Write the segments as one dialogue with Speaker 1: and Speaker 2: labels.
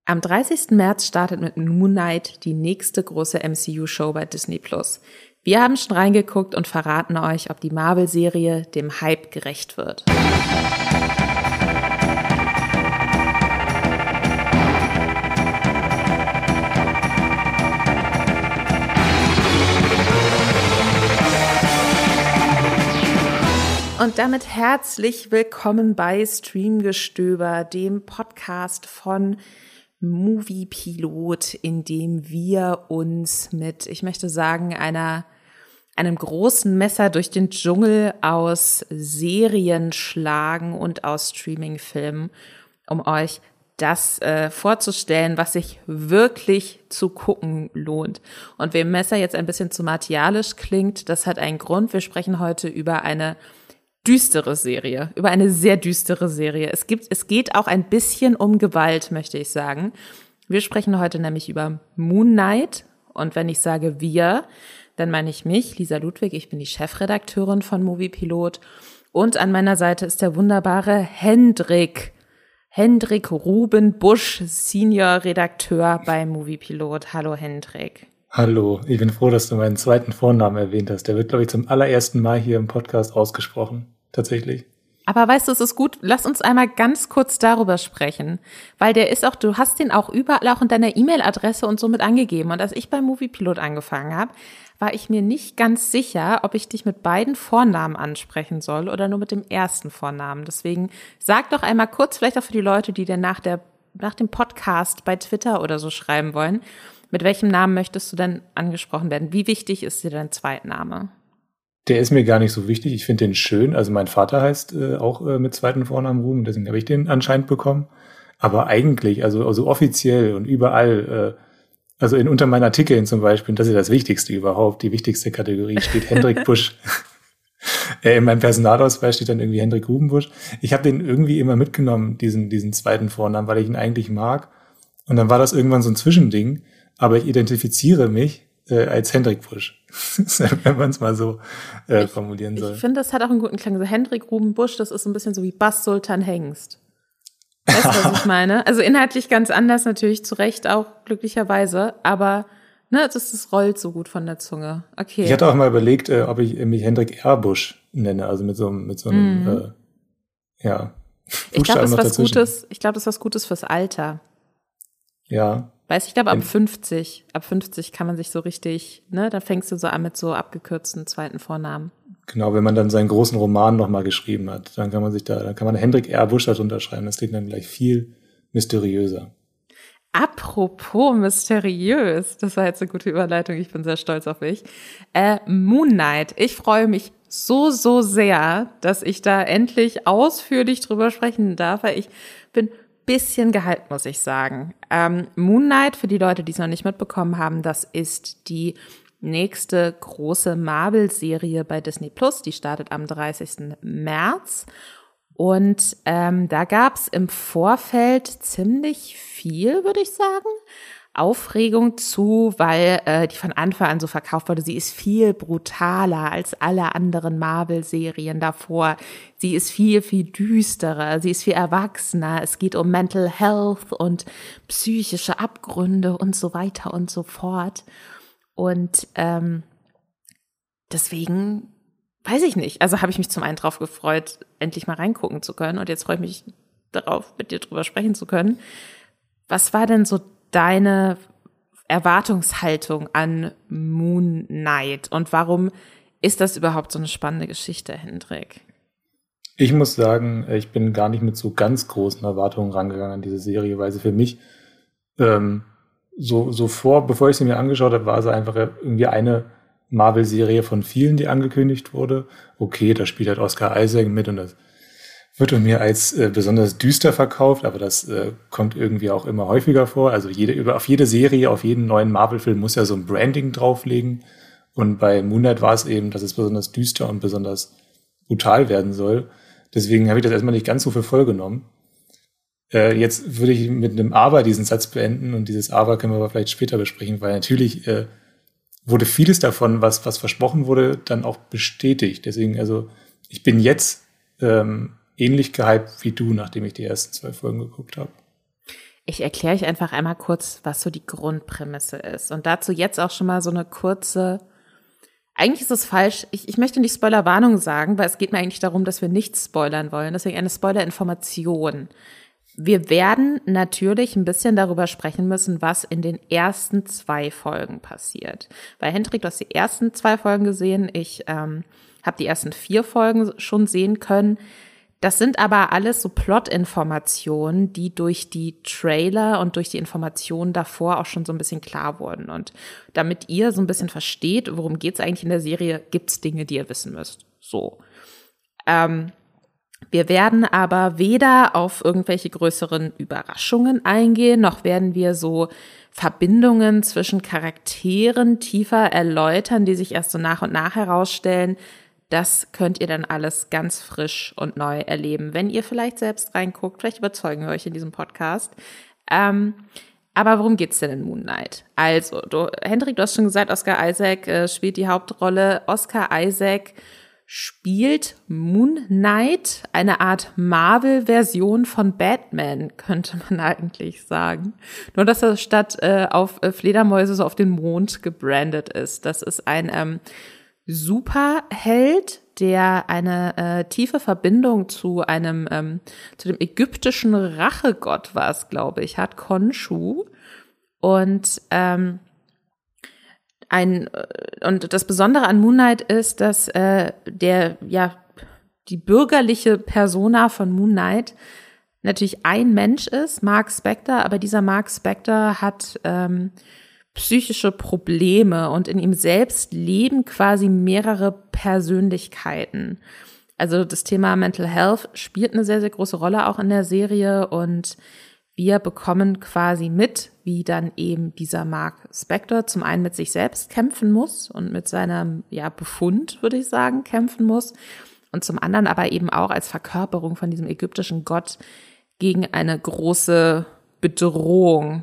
Speaker 1: Am 30. März startet mit Moon Knight die nächste große MCU-Show bei Disney+. Wir haben schon reingeguckt und verraten euch, ob die Marvel-Serie dem Hype gerecht wird. Und damit herzlich willkommen bei Streamgestöber, dem Podcast von Movie Pilot, in dem wir uns mit, ich möchte sagen, einem großen Messer durch den Dschungel aus Serien schlagen und aus Streamingfilmen, um euch das vorzustellen, was sich wirklich zu gucken lohnt. Und wem Messer jetzt ein bisschen zu martialisch klingt, das hat einen Grund. Wir sprechen heute über eine düstere Serie, über eine sehr düstere Serie. Es geht auch ein bisschen um Gewalt, möchte ich sagen. Wir sprechen heute nämlich über Moon Knight. Und wenn ich sage wir, dann meine ich mich, Lisa Ludwig. Ich bin die Chefredakteurin von Movie Pilot. Und an meiner Seite ist der wunderbare Hendrik Ruben Busch, Senior-Redakteur bei Movie Pilot. Hallo Hendrik.
Speaker 2: Hallo, ich bin froh, dass du meinen zweiten Vornamen erwähnt hast. Der wird, glaube ich, zum allerersten Mal hier im Podcast ausgesprochen. Tatsächlich.
Speaker 1: Aber weißt du, es ist gut, lass uns einmal ganz kurz darüber sprechen. Weil der ist auch, du hast den auch überall auch in deiner E-Mail-Adresse und so mit angegeben. Und als ich bei Movie Pilot angefangen habe, war ich mir nicht ganz sicher, ob ich dich mit beiden Vornamen ansprechen soll oder nur mit dem ersten Vornamen. Deswegen sag doch einmal kurz, vielleicht auch für die Leute, die dann nach dem Podcast bei Twitter oder so schreiben wollen, mit welchem Namen möchtest du denn angesprochen werden? Wie wichtig ist dir dein Zweitname?
Speaker 2: Der ist mir gar nicht so wichtig. Ich finde den schön. Also mein Vater heißt auch mit zweiten Vornamen Ruben, deswegen habe ich den anscheinend bekommen. Aber eigentlich, also offiziell und überall, also unter meinen Artikeln zum Beispiel, das ist das Wichtigste überhaupt, die wichtigste Kategorie, steht Hendrik Busch. In meinem Personalausweis steht dann irgendwie Hendrik Ruben Busch. Ich habe den irgendwie immer mitgenommen, diesen zweiten Vornamen, weil ich ihn eigentlich mag. Und dann war das irgendwann so ein Zwischending. Aber ich identifiziere mich als Hendrik Busch, wenn man es mal so formulieren soll.
Speaker 1: Ich finde, das hat auch einen guten Klang. So Hendrik Ruben Busch, das ist ein bisschen so wie Bas Sultan Hengst. Weißt du, was ich meine? Also inhaltlich ganz anders natürlich, zu Recht auch, glücklicherweise. Aber das rollt so gut von der Zunge. Okay.
Speaker 2: Ich hatte auch mal überlegt, ob ich mich Hendrik R. Busch nenne, also mit so einem
Speaker 1: Ich glaube, das ist was Gutes fürs Alter.
Speaker 2: Ja.
Speaker 1: Weißt du, ich glaube, ab 50 kann man sich so richtig, da fängst du so an mit so abgekürzten zweiten Vornamen.
Speaker 2: Genau, wenn man dann seinen großen Roman nochmal geschrieben hat, dann kann man Hendrik R. Busch darunter schreiben. Das klingt dann gleich viel mysteriöser.
Speaker 1: Apropos mysteriös, das war jetzt eine gute Überleitung, ich bin sehr stolz auf mich. Moon Knight, ich freue mich so sehr, dass ich da endlich ausführlich drüber sprechen darf, weil ich bin bisschen gehypt, muss ich sagen. Moon Knight, für die Leute, die es noch nicht mitbekommen haben, das ist die nächste große Marvel-Serie bei Disney+. Die startet am 30. März. Und da gab es im Vorfeld ziemlich viel, würde ich sagen, Aufregung zu, weil die von Anfang an so verkauft wurde. Sie ist viel brutaler als alle anderen Marvel-Serien davor. Sie ist viel, viel düsterer. Sie ist viel erwachsener. Es geht um Mental Health und psychische Abgründe und so weiter und so fort. Und deswegen weiß ich nicht. Also habe ich mich zum einen drauf gefreut, endlich mal reingucken zu können. Und jetzt freue ich mich darauf, mit dir drüber sprechen zu können. Was war denn so deine Erwartungshaltung an Moon Knight und warum ist das überhaupt so eine spannende Geschichte, Hendrik?
Speaker 2: Ich muss sagen, ich bin gar nicht mit so ganz großen Erwartungen rangegangen an diese Serie, weil sie für mich bevor ich sie mir angeschaut habe, war sie einfach irgendwie eine Marvel-Serie von vielen, die angekündigt wurde. Okay, da spielt halt Oscar Isaac mit und das wird mir als besonders düster verkauft, aber das kommt irgendwie auch immer häufiger vor. Also auf jede Serie, auf jeden neuen Marvel-Film muss ja so ein Branding drauflegen. Und bei Moon Knight war es eben, dass es besonders düster und besonders brutal werden soll. Deswegen habe ich das erstmal nicht ganz so für voll genommen. Jetzt würde ich mit einem Aber diesen Satz beenden und dieses Aber können wir aber vielleicht später besprechen, weil natürlich wurde vieles davon, was versprochen wurde, dann auch bestätigt. Deswegen, also ich bin jetzt ähnlich gehypt wie du, nachdem ich die ersten 2 Folgen geguckt habe.
Speaker 1: Ich erkläre euch einfach einmal kurz, was so die Grundprämisse ist. Und dazu jetzt auch schon mal so eine kurze, eigentlich ist es falsch, ich möchte nicht Spoilerwarnung sagen, weil es geht mir eigentlich darum, dass wir nichts spoilern wollen. Deswegen eine Spoilerinformation. Wir werden natürlich ein bisschen darüber sprechen müssen, was in den ersten 2 Folgen passiert. Weil Hendrik, du hast die ersten 2 Folgen gesehen, ich habe die ersten 4 Folgen schon sehen können. Das sind aber alles so Plot-Informationen, die durch die Trailer und durch die Informationen davor auch schon so ein bisschen klar wurden. Und damit ihr so ein bisschen versteht, worum geht's eigentlich in der Serie, gibt's Dinge, die ihr wissen müsst. So. Wir werden aber weder auf irgendwelche größeren Überraschungen eingehen, noch werden wir so Verbindungen zwischen Charakteren tiefer erläutern, die sich erst so nach und nach herausstellen. Das könnt ihr dann alles ganz frisch und neu erleben, wenn ihr vielleicht selbst reinguckt. Vielleicht überzeugen wir euch in diesem Podcast. Aber worum geht's denn in Moon Knight? Also, Hendrik, du hast schon gesagt, Oscar Isaac spielt die Hauptrolle. Oscar Isaac spielt Moon Knight, eine Art Marvel-Version von Batman, könnte man eigentlich sagen. Nur, dass er statt auf Fledermäuse so auf den Mond gebrandet ist. Das ist ein Superheld, der eine tiefe Verbindung zu dem ägyptischen Rachegott war es, glaube ich, hat, Khonshu. Und das Besondere an Moon Knight ist, dass die bürgerliche Persona von Moon Knight natürlich ein Mensch ist, Mark Spector, aber dieser Mark Spector hat psychische Probleme und in ihm selbst leben quasi mehrere Persönlichkeiten. Also das Thema Mental Health spielt eine sehr, sehr große Rolle auch in der Serie und wir bekommen quasi mit, wie dann eben dieser Mark Spector zum einen mit sich selbst kämpfen muss und mit seinem Befund, würde ich sagen, kämpfen muss und zum anderen aber eben auch als Verkörperung von diesem ägyptischen Gott gegen eine große Bedrohung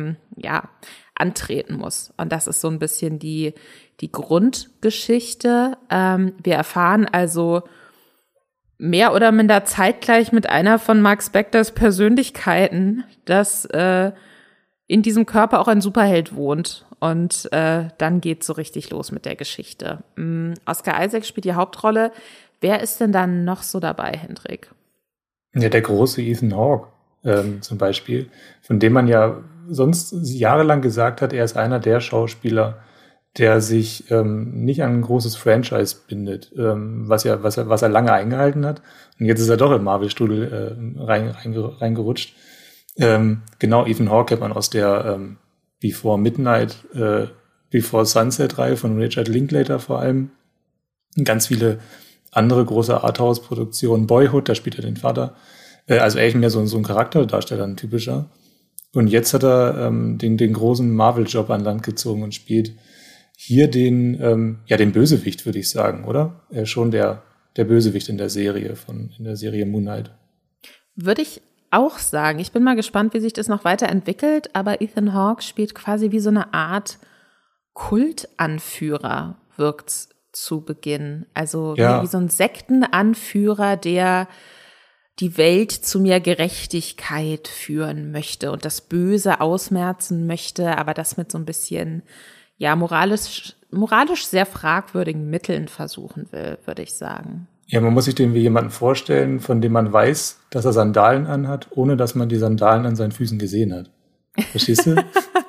Speaker 1: antreten muss. Und das ist so ein bisschen die Grundgeschichte. Wir erfahren also mehr oder minder zeitgleich mit einer von Mark Spectors Persönlichkeiten, dass in diesem Körper auch ein Superheld wohnt. Und dann geht's so richtig los mit der Geschichte. Oscar Isaac spielt die Hauptrolle. Wer ist denn dann noch so dabei, Hendrik?
Speaker 2: Ja, der große Ethan Hawke zum Beispiel, von dem man ja sonst jahrelang gesagt hat, er ist einer der Schauspieler, der sich nicht an ein großes Franchise bindet, was er lange eingehalten hat. Und jetzt ist er doch im Marvel-Strudel reingerutscht. Genau, Ethan Hawke kennt man aus der Before Midnight, Before Sunset-Reihe von Richard Linklater vor allem. Ganz viele andere große Arthouse-Produktionen. Boyhood, da spielt er den Vater. Also eigentlich mehr so ein Charakterdarsteller, ein typischer. Und jetzt hat er den großen Marvel-Job an Land gezogen und spielt hier den Bösewicht, würde ich sagen, oder? Er ist schon der Bösewicht in der Serie Moon Knight. Würde ich
Speaker 1: auch sagen. Ich bin mal gespannt, wie sich das noch weiterentwickelt, aber Ethan Hawke spielt quasi wie so eine Art Kultanführer, wirkt's zu Beginn. Also wie so ein Sektenanführer, der die Welt zu mehr Gerechtigkeit führen möchte und das Böse ausmerzen möchte, aber das mit so ein bisschen moralisch sehr fragwürdigen Mitteln versuchen will, würde ich sagen.
Speaker 2: Ja, man muss sich den wie jemanden vorstellen, von dem man weiß, dass er Sandalen anhat, ohne dass man die Sandalen an seinen Füßen gesehen hat. Verstehst du?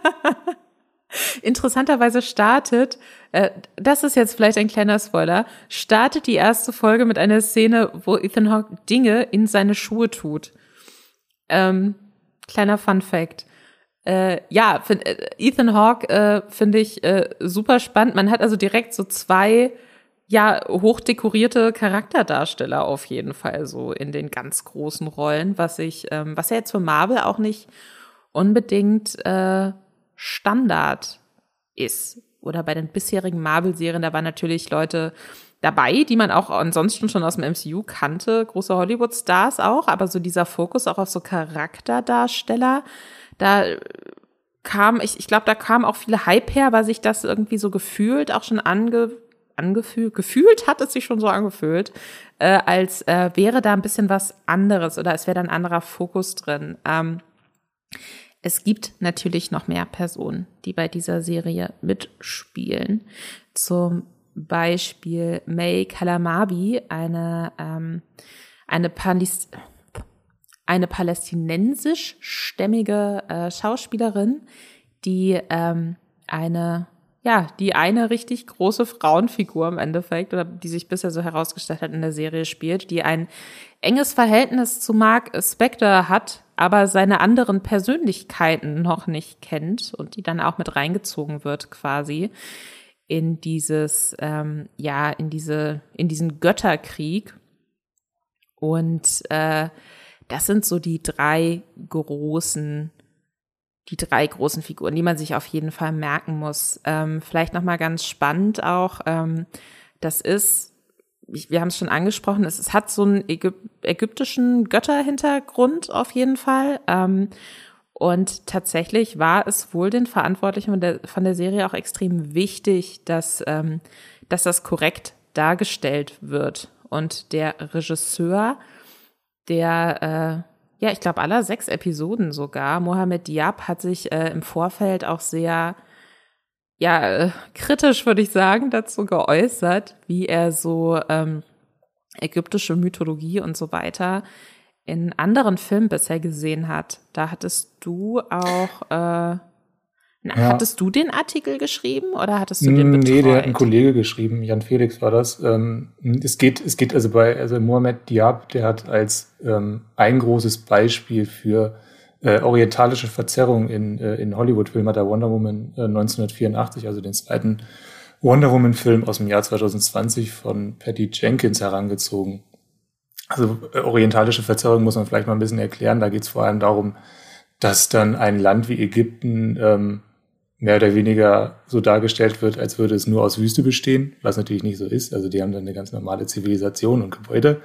Speaker 1: Interessanterweise das ist jetzt vielleicht ein kleiner Spoiler, startet die erste Folge mit einer Szene, wo Ethan Hawke Dinge in seine Schuhe tut. Kleiner Fun Fact. Ethan Hawke finde ich super spannend. Man hat also direkt so 2 hochdekorierte Charakterdarsteller auf jeden Fall so in den ganz großen Rollen, was ja jetzt für Marvel auch nicht unbedingt Standard ist. Oder bei den bisherigen Marvel-Serien, da waren natürlich Leute dabei, die man auch ansonsten schon aus dem MCU kannte, große Hollywood-Stars auch, aber so dieser Fokus auch auf so Charakterdarsteller, da kam, ich glaube, da kam auch viel Hype her, weil sich das irgendwie so gefühlt auch schon gefühlt hat es sich schon so angefühlt, als wäre da ein bisschen was anderes oder es wäre da ein anderer Fokus drin. Es gibt natürlich noch mehr Personen, die bei dieser Serie mitspielen. Zum Beispiel May Calamabi, eine palästinensischstämmige Schauspielerin, die eine richtig große Frauenfigur im Endeffekt, oder die sich bisher so herausgestellt hat in der Serie spielt, die ein enges Verhältnis zu Mark Spector hat, aber seine anderen Persönlichkeiten noch nicht kennt und die dann auch mit reingezogen wird quasi in diesen Götterkrieg. Und das sind so die drei großen Figuren, die man sich auf jeden Fall merken muss. Vielleicht nochmal ganz spannend auch, das ist, wir haben es schon angesprochen, es hat so einen ägyptischen Götterhintergrund auf jeden Fall. Und tatsächlich war es wohl den Verantwortlichen von der Serie auch extrem wichtig, dass das korrekt dargestellt wird. Und der Regisseur, ich glaube, aller 6 Episoden sogar, Mohamed Diab, hat sich im Vorfeld auch sehr, kritisch, würde ich sagen, dazu geäußert, wie er so ägyptische Mythologie und so weiter in anderen Filmen bisher gesehen hat. Da hattest du auch, hattest du den Artikel geschrieben oder hattest du den betreut?
Speaker 2: Nee, der hat ein Kollege geschrieben, Jan Felix war das. Es geht also Mohamed Diab, der hat als ein großes Beispiel für orientalische Verzerrung in Hollywood-Filmen hat er Wonder Woman 1984, also den zweiten Wonder Woman-Film aus dem Jahr 2020 von Patty Jenkins herangezogen. Also orientalische Verzerrung muss man vielleicht mal ein bisschen erklären. Da geht es vor allem darum, dass dann ein Land wie Ägypten mehr oder weniger so dargestellt wird, als würde es nur aus Wüste bestehen, was natürlich nicht so ist. Also die haben dann eine ganz normale Zivilisation und Gebäude.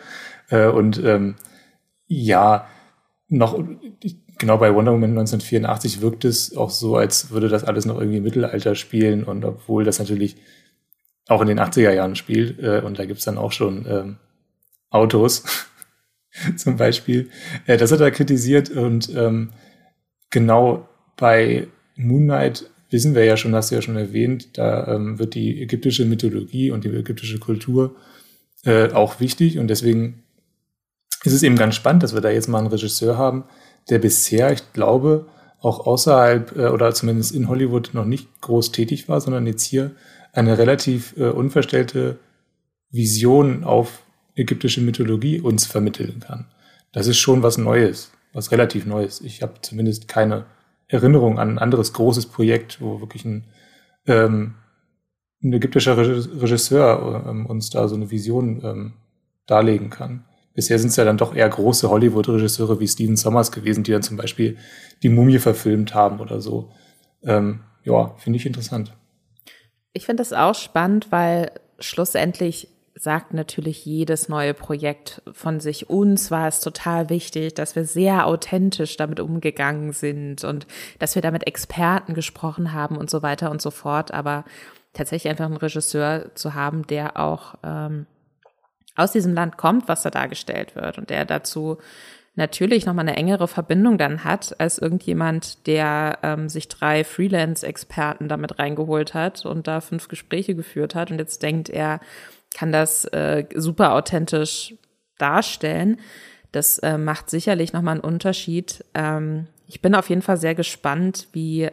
Speaker 2: Genau bei Wonder Woman 1984 wirkt es auch so, als würde das alles noch irgendwie im Mittelalter spielen, und obwohl das natürlich auch in den 80er Jahren spielt, und da gibt's dann auch schon Autos zum Beispiel. Das hat er kritisiert, und genau bei Moon Knight wissen wir ja schon, hast du ja schon erwähnt, da wird die ägyptische Mythologie und die ägyptische Kultur auch wichtig, und deswegen ist es eben ganz spannend, dass wir da jetzt mal einen Regisseur haben, der bisher, ich glaube, auch außerhalb oder zumindest in Hollywood noch nicht groß tätig war, sondern jetzt hier eine relativ unverstellte Vision auf ägyptische Mythologie uns vermitteln kann. Das ist schon was Neues, was relativ Neues. Ich habe zumindest keine Erinnerung an ein anderes großes Projekt, wo wirklich ein ägyptischer Regisseur uns da so eine Vision darlegen kann. Bisher sind es ja dann doch eher große Hollywood-Regisseure wie Stephen Sommers gewesen, die dann zum Beispiel die Mumie verfilmt haben oder so. Finde ich interessant.
Speaker 1: Ich finde das auch spannend, weil schlussendlich sagt natürlich jedes neue Projekt von sich. Uns war es total wichtig, dass wir sehr authentisch damit umgegangen sind und dass wir da mit Experten gesprochen haben und so weiter und so fort. Aber tatsächlich einfach einen Regisseur zu haben, der auch aus diesem Land kommt, was da dargestellt wird, und der dazu natürlich nochmal eine engere Verbindung dann hat, als irgendjemand, der sich 3 Freelance-Experten damit reingeholt hat und da 5 Gespräche geführt hat und jetzt denkt, er kann das super authentisch darstellen. Das macht sicherlich nochmal einen Unterschied. Ich bin auf jeden Fall sehr gespannt, wie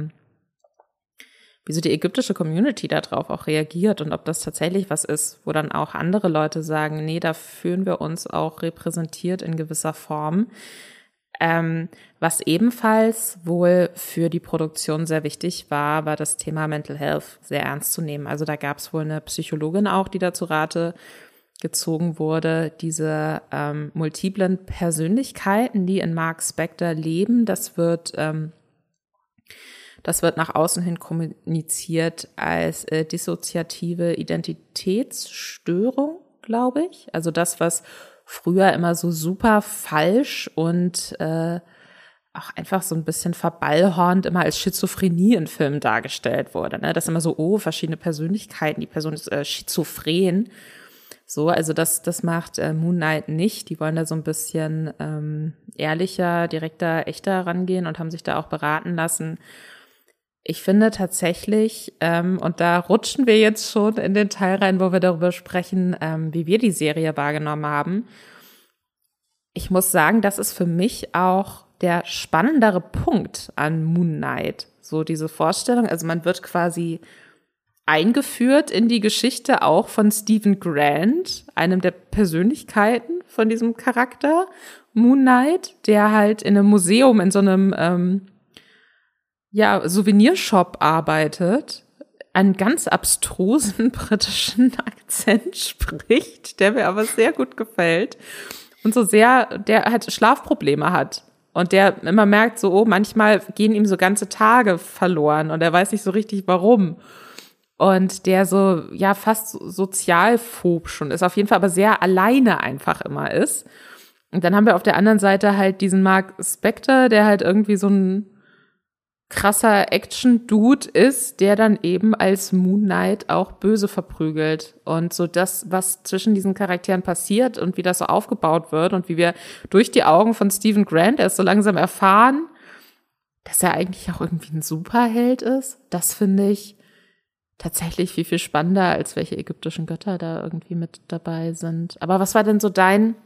Speaker 1: so die ägyptische Community darauf auch reagiert und ob das tatsächlich was ist, wo dann auch andere Leute sagen, nee, da fühlen wir uns auch repräsentiert in gewisser Form. Was ebenfalls wohl für die Produktion sehr wichtig war das Thema Mental Health sehr ernst zu nehmen. Also da gab es wohl eine Psychologin auch, die da zu Rate gezogen wurde. Diese multiplen Persönlichkeiten, die in Mark Spector leben, das wird nach außen hin kommuniziert als dissoziative Identitätsstörung, glaube ich. Also das, was früher immer so super falsch und auch einfach so ein bisschen verballhornt immer als Schizophrenie in Filmen dargestellt wurde. Ne? Das ist immer so, verschiedene Persönlichkeiten, die Person ist schizophren. So, also das macht Moon Knight nicht. Die wollen da so ein bisschen ehrlicher, direkter, echter rangehen und haben sich da auch beraten lassen. Ich finde tatsächlich, und da rutschen wir jetzt schon in den Teil rein, wo wir darüber sprechen, wie wir die Serie wahrgenommen haben. Ich muss sagen, das ist für mich auch der spannendere Punkt an Moon Knight. So diese Vorstellung, also man wird quasi eingeführt in die Geschichte auch von Stephen Grant, einem der Persönlichkeiten von diesem Charakter, Moon Knight, der halt in einem Museum, in so einem Souvenirshop arbeitet, einen ganz abstrusen britischen Akzent spricht, der mir aber sehr gut gefällt und so sehr, der halt Schlafprobleme hat. Und der immer merkt so, manchmal gehen ihm so ganze Tage verloren und er weiß nicht so richtig, warum. Und der so, fast sozialphob schon ist, auf jeden Fall aber sehr alleine einfach immer ist. Und dann haben wir auf der anderen Seite halt diesen Mark Spector, der halt irgendwie so ein krasser Action-Dude ist, der dann eben als Moon Knight auch böse verprügelt. Und so das, was zwischen diesen Charakteren passiert und wie das so aufgebaut wird und wie wir durch die Augen von Stephen Grant erst so langsam erfahren, dass er eigentlich auch irgendwie ein Superheld ist, das finde ich tatsächlich viel, viel spannender, als welche ägyptischen Götter da irgendwie mit dabei sind. Aber was war denn so dein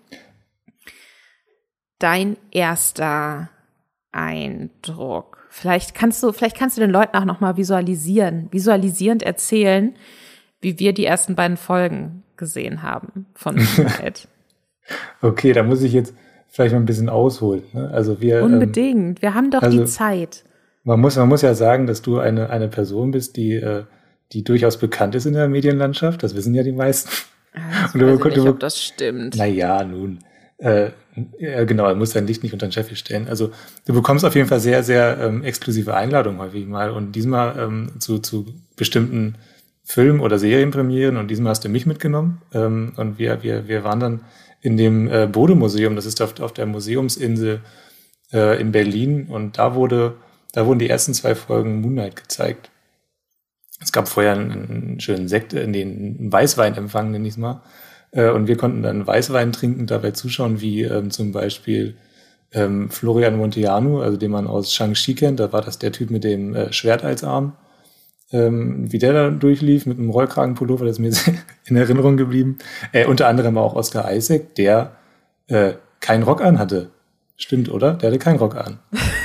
Speaker 1: erster Eindruck? Vielleicht kannst du den Leuten auch noch mal visualisierend erzählen, wie wir die ersten beiden Folgen gesehen haben von Moonlight.
Speaker 2: Okay, da muss ich jetzt vielleicht mal ein bisschen ausholen. Ne? Also
Speaker 1: unbedingt, wir haben doch die Zeit.
Speaker 2: Man muss ja sagen, dass du eine Person bist, die durchaus bekannt ist in der Medienlandschaft. Das wissen ja die meisten.
Speaker 1: Ich weiß nicht, ob das stimmt.
Speaker 2: Naja, nun. Genau, er muss sein Licht nicht unter den Scheffel stellen. Also du bekommst auf jeden Fall sehr, sehr exklusive Einladungen häufig mal und diesmal zu bestimmten Film- oder Serienpremieren und diesmal hast du mich mitgenommen und wir waren dann in dem Bode-Museum, das ist auf der Museumsinsel in Berlin und da wurden die ersten 2 Folgen Moon Knight gezeigt. Es gab vorher einen schönen Sekt, einen Weißweinempfang, nenne ich es mal. Und wir konnten dann Weißwein trinken, dabei zuschauen, wie zum Beispiel Florian Monteanu, also den man aus Shang-Chi kennt, da war das der Typ mit dem Schwert als Arm, wie der da durchlief mit einem Rollkragenpullover, das ist mir sehr in Erinnerung geblieben. Unter anderem auch Oscar Isaac, der keinen Rock an hatte. Stimmt, oder? Der hatte keinen Rock an.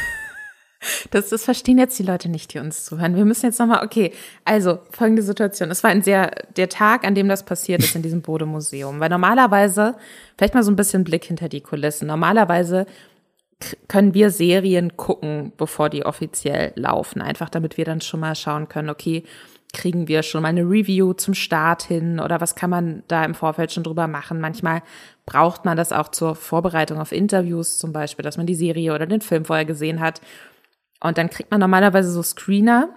Speaker 1: Das verstehen jetzt die Leute nicht, die uns zuhören. Wir müssen jetzt nochmal, okay, also folgende Situation. Es war der Tag, an dem das passiert ist in diesem Bode-Museum. Weil normalerweise, vielleicht mal so ein bisschen Blick hinter die Kulissen, normalerweise können wir Serien gucken, bevor die offiziell laufen. Einfach damit wir dann schon mal schauen können, okay, kriegen wir schon mal eine Review zum Start hin oder was kann man da im Vorfeld schon drüber machen. Manchmal braucht man das auch zur Vorbereitung auf Interviews zum Beispiel, dass man die Serie oder den Film vorher gesehen hat. Und dann kriegt man normalerweise so Screener,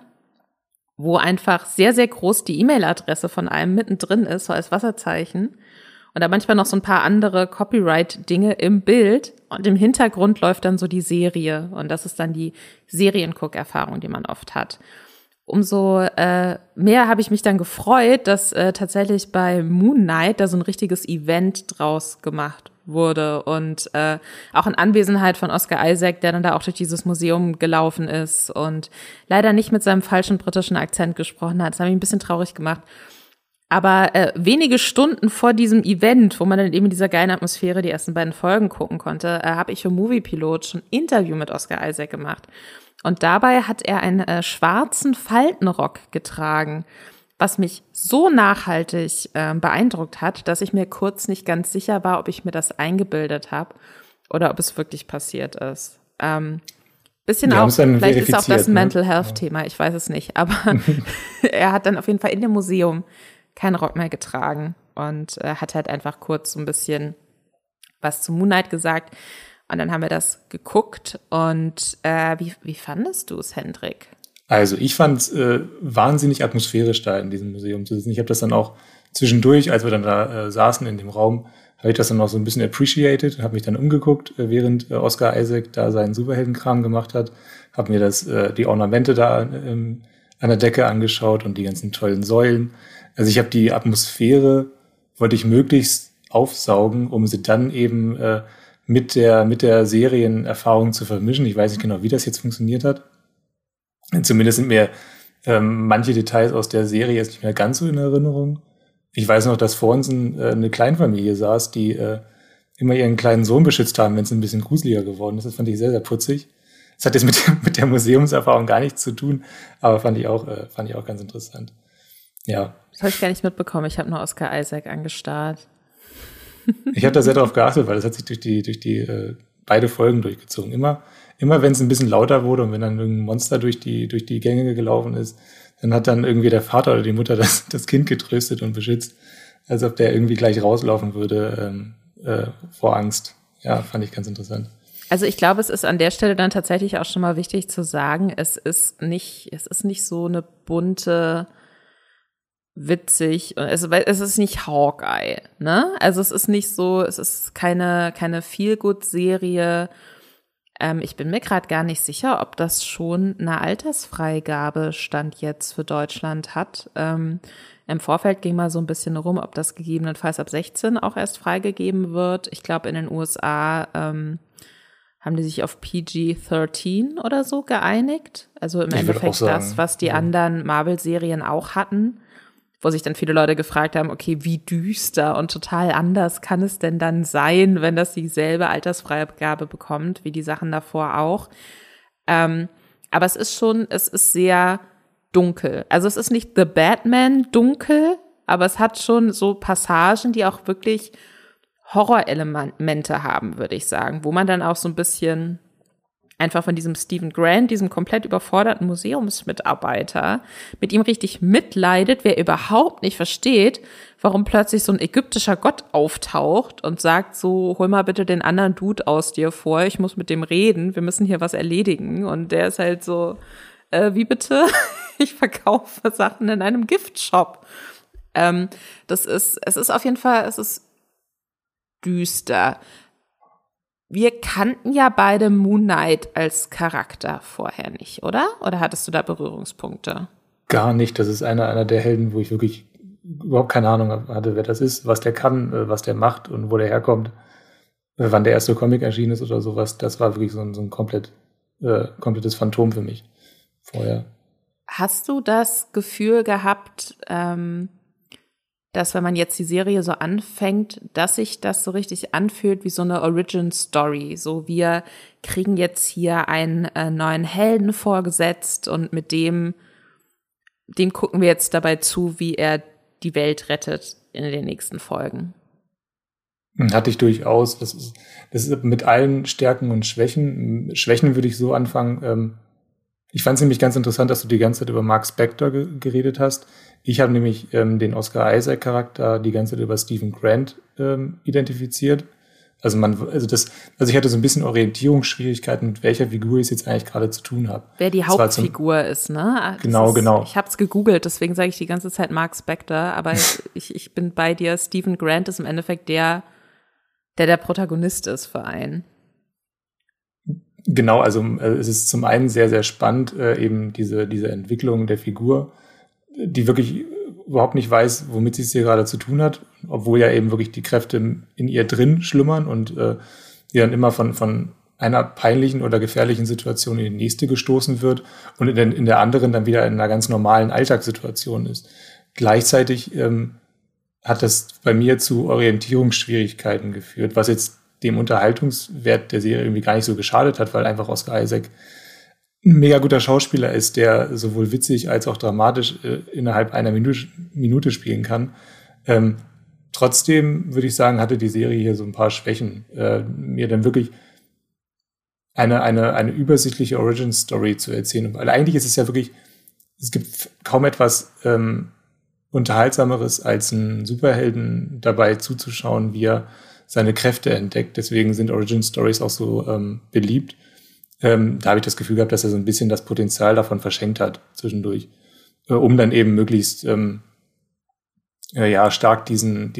Speaker 1: wo einfach sehr, sehr groß die E-Mail-Adresse von einem mittendrin ist, so als Wasserzeichen. Und da manchmal noch so ein paar andere Copyright-Dinge im Bild. Und im Hintergrund läuft dann so die Serie. Und das ist dann die Serienguck-Erfahrung, die man oft hat. Umso mehr habe ich mich dann gefreut, dass tatsächlich bei Moon Knight da so ein richtiges Event draus gemacht wurde und auch in Anwesenheit von Oscar Isaac, der dann da auch durch dieses Museum gelaufen ist und leider nicht mit seinem falschen britischen Akzent gesprochen hat. Das hat mich ein bisschen traurig gemacht. Aber wenige Stunden vor diesem Event, wo man dann eben in dieser geilen Atmosphäre die ersten beiden Folgen gucken konnte, habe ich für Movie Pilot schon ein Interview mit Oscar Isaac gemacht. Und dabei hat er einen schwarzen Faltenrock getragen, was mich so nachhaltig beeindruckt hat, dass ich mir kurz nicht ganz sicher war, ob ich mir das eingebildet habe oder ob es wirklich passiert ist. Bisschen auch, vielleicht ist auch das ein Mental Health Thema, ich weiß es nicht, aber er hat dann auf jeden Fall in dem Museum keinen Rock mehr getragen und hat halt einfach kurz so ein bisschen was zu Moon Knight gesagt. Und dann haben wir das geguckt und wie fandest du es, Hendrik?
Speaker 2: Also ich fand es wahnsinnig atmosphärisch da in diesem Museum zu sitzen. Ich habe das dann auch zwischendurch, als wir dann da saßen in dem Raum, habe ich das dann auch so ein bisschen appreciated und habe mich dann umgeguckt, während Oscar Isaac da seinen Superheldenkram gemacht hat. Habe mir die Ornamente da an der Decke angeschaut und die ganzen tollen Säulen. Also ich habe die Atmosphäre wollte ich möglichst aufsaugen, um sie dann eben mit der Serienerfahrung zu vermischen. Ich weiß nicht genau, wie das jetzt funktioniert hat. Zumindest sind mir manche Details aus der Serie jetzt nicht mehr ganz so in Erinnerung. Ich weiß noch, dass vor uns eine Kleinfamilie saß, die immer ihren kleinen Sohn beschützt haben, wenn es ein bisschen gruseliger geworden ist. Das fand ich sehr, sehr putzig. Das hat jetzt mit der Museumserfahrung gar nichts zu tun, aber fand ich auch ganz interessant. Ja.
Speaker 1: Das habe ich gar nicht mitbekommen. Ich habe nur Oscar Isaac angestarrt.
Speaker 2: Ich habe da sehr drauf geachtet, weil das hat sich durch die beide Folgen durchgezogen. Immer wenn es ein bisschen lauter wurde und wenn dann irgendein Monster durch die Gänge gelaufen ist, dann hat dann irgendwie der Vater oder die Mutter das Kind getröstet und beschützt, als ob der irgendwie gleich rauslaufen würde vor Angst. Ja, fand ich ganz interessant.
Speaker 1: Also ich glaube, es ist an der Stelle dann tatsächlich auch schon mal wichtig zu sagen, es ist nicht so eine bunte, witzig, es ist nicht Hawkeye, ne? Also es ist nicht so, es ist keine Feel-Good-Serie. Ich bin mir gerade gar nicht sicher, ob das schon eine Altersfreigabe Stand jetzt für Deutschland hat. Im Vorfeld ging mal so ein bisschen rum, ob das gegebenenfalls ab 16 auch erst freigegeben wird. Ich glaube, in den USA haben die sich auf PG-13 oder so geeinigt. Also im Endeffekt sagen, das, was die anderen Marvel-Serien auch hatten, wo sich dann viele Leute gefragt haben, okay, wie düster und total anders kann es denn dann sein, wenn das dieselbe Altersfreigabe bekommt, wie die Sachen davor auch. Aber es ist sehr dunkel. Also es ist nicht The Batman dunkel, aber es hat schon so Passagen, die auch wirklich Horrorelemente haben, würde ich sagen, wo man dann auch so ein bisschen einfach von diesem Stephen Grant, diesem komplett überforderten Museumsmitarbeiter, mit ihm richtig mitleidet, wer überhaupt nicht versteht, warum plötzlich so ein ägyptischer Gott auftaucht und sagt so, hol mal bitte den anderen Dude aus dir vor, ich muss mit dem reden, wir müssen hier was erledigen. Und der ist halt so, wie bitte? Ich verkaufe Sachen in einem Giftshop. Es ist auf jeden Fall, es ist düster. Wir kannten ja beide Moon Knight als Charakter vorher nicht, oder? Oder hattest du da Berührungspunkte?
Speaker 2: Gar nicht. Das ist einer der Helden, wo ich wirklich überhaupt keine Ahnung hatte, wer das ist, was der kann, was der macht und wo der herkommt. Wann der erste Comic erschienen ist oder sowas. Das war wirklich so ein komplettes Phantom für mich vorher.
Speaker 1: Hast du das Gefühl gehabt, dass wenn man jetzt die Serie so anfängt, dass sich das so richtig anfühlt wie so eine Origin-Story? So, wir kriegen jetzt hier einen neuen Helden vorgesetzt und mit dem gucken wir jetzt dabei zu, wie er die Welt rettet in den nächsten Folgen.
Speaker 2: Hatte ich durchaus. Das ist mit allen Stärken und Schwächen. Schwächen würde ich so anfangen. Ich fand es nämlich ganz interessant, dass du die ganze Zeit über Mark Spector geredet hast. Ich habe nämlich den Oscar Isaac-Charakter die ganze Zeit über Stephen Grant identifiziert. Also ich hatte so ein bisschen Orientierungsschwierigkeiten, mit welcher Figur ich es jetzt eigentlich gerade zu tun habe.
Speaker 1: Wer die Hauptfigur ist, ne?
Speaker 2: Genau.
Speaker 1: Ich habe es gegoogelt, deswegen sage ich die ganze Zeit Mark Spector, aber ich bin bei dir. Stephen Grant ist im Endeffekt der Protagonist ist für einen.
Speaker 2: Genau, also es ist zum einen sehr, sehr spannend, eben diese Entwicklung der Figur, die wirklich überhaupt nicht weiß, womit sie es hier gerade zu tun hat, obwohl ja eben wirklich die Kräfte in ihr drin schlummern und die dann immer von einer peinlichen oder gefährlichen Situation in die nächste gestoßen wird und in der anderen dann wieder in einer ganz normalen Alltagssituation ist. Gleichzeitig hat das bei mir zu Orientierungsschwierigkeiten geführt, was jetzt dem Unterhaltungswert der Serie irgendwie gar nicht so geschadet hat, weil einfach Oscar Isaac ein mega guter Schauspieler ist, der sowohl witzig als auch dramatisch innerhalb einer Minute spielen kann. Trotzdem würde ich sagen, hatte die Serie hier so ein paar Schwächen. Mir dann wirklich eine übersichtliche Origin-Story zu erzählen. Weil eigentlich ist es ja wirklich, es gibt kaum etwas Unterhaltsameres, als einen Superhelden dabei zuzuschauen, wie er seine Kräfte entdeckt. Deswegen sind Origin-Stories auch so beliebt. Da habe ich das Gefühl gehabt, dass er so ein bisschen das Potenzial davon verschenkt hat zwischendurch, um dann eben möglichst stark diesen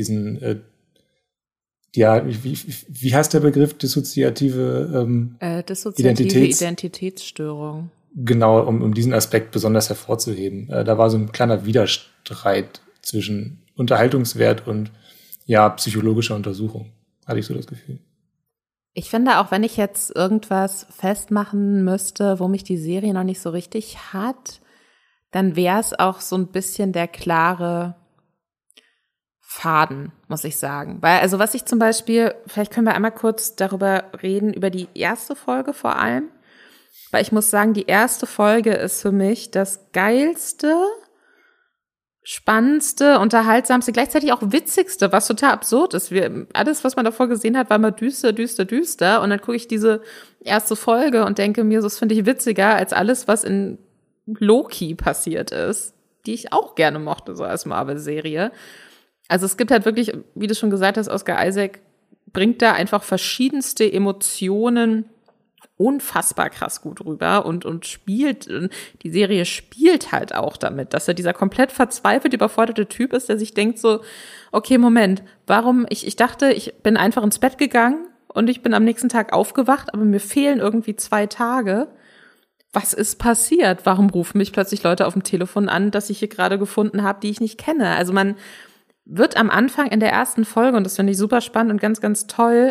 Speaker 2: wie heißt der Begriff? Dissoziative
Speaker 1: Identitätsstörung.
Speaker 2: Genau, um diesen Aspekt besonders hervorzuheben. Da war so ein kleiner Widerstreit zwischen Unterhaltungswert und psychologischer Untersuchung, hatte ich so das Gefühl.
Speaker 1: Ich finde, auch wenn ich jetzt irgendwas festmachen müsste, wo mich die Serie noch nicht so richtig hat, dann wäre es auch so ein bisschen der klare Faden, muss ich sagen. Weil, also was ich zum Beispiel, vielleicht können wir einmal kurz darüber reden, über die erste Folge vor allem. Weil ich muss sagen, die erste Folge ist für mich das geilste, spannendste, unterhaltsamste, gleichzeitig auch witzigste, was total absurd ist. Alles, was man davor gesehen hat, war immer düster, düster, düster. Und dann gucke ich diese erste Folge und denke mir, das finde ich witziger als alles, was in Loki passiert ist, die ich auch gerne mochte, so als Marvel-Serie. Also es gibt halt wirklich, wie du schon gesagt hast, Oscar Isaac bringt da einfach verschiedenste Emotionen unfassbar krass gut rüber und spielt, die Serie spielt halt auch damit, dass er dieser komplett verzweifelt überforderte Typ ist, der sich denkt so, okay, Moment, warum, ich dachte, ich bin einfach ins Bett gegangen und ich bin am nächsten Tag aufgewacht, aber mir fehlen irgendwie 2 Tage. Was ist passiert? Warum rufen mich plötzlich Leute auf dem Telefon an, dass ich hier gerade gefunden habe, die ich nicht kenne? Also man wird am Anfang in der ersten Folge, und das finde ich super spannend und ganz, ganz toll,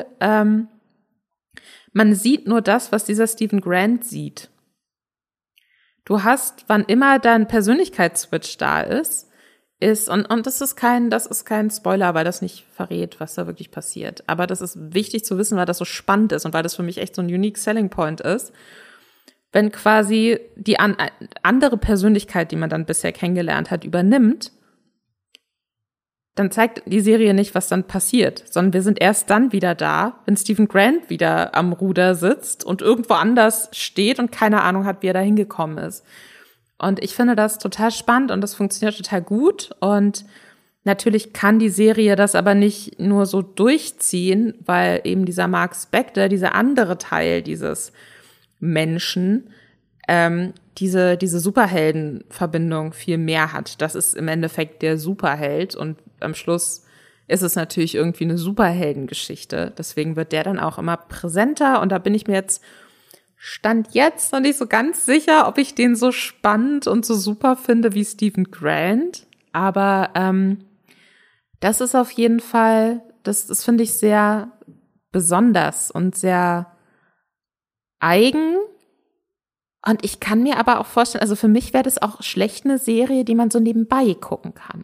Speaker 1: man sieht nur das, was dieser Stephen Grant sieht. Du hast, wann immer da ein Persönlichkeitsswitch da ist, und das ist kein Spoiler, weil das nicht verrät, was da wirklich passiert. Aber das ist wichtig zu wissen, weil das so spannend ist und weil das für mich echt so ein unique selling point ist. Wenn quasi die andere Persönlichkeit, die man dann bisher kennengelernt hat, übernimmt, dann zeigt die Serie nicht, was dann passiert, sondern wir sind erst dann wieder da, wenn Stephen Grant wieder am Ruder sitzt und irgendwo anders steht und keine Ahnung hat, wie er da hingekommen ist. Und ich finde das total spannend und das funktioniert total gut. Und natürlich kann die Serie das aber nicht nur so durchziehen, weil eben dieser Mark Spector, dieser andere Teil dieses Menschen, diese Superheldenverbindung viel mehr hat. Das ist im Endeffekt der Superheld und am Schluss ist es natürlich irgendwie eine Superheldengeschichte. Deswegen wird der dann auch immer präsenter und da bin ich mir Stand jetzt noch nicht so ganz sicher, ob ich den so spannend und so super finde wie Stephen Grant. Aber das ist auf jeden Fall, das finde ich sehr besonders und sehr eigen. Und ich kann mir aber auch vorstellen, also für mich wäre das auch schlecht eine Serie, die man so nebenbei gucken kann.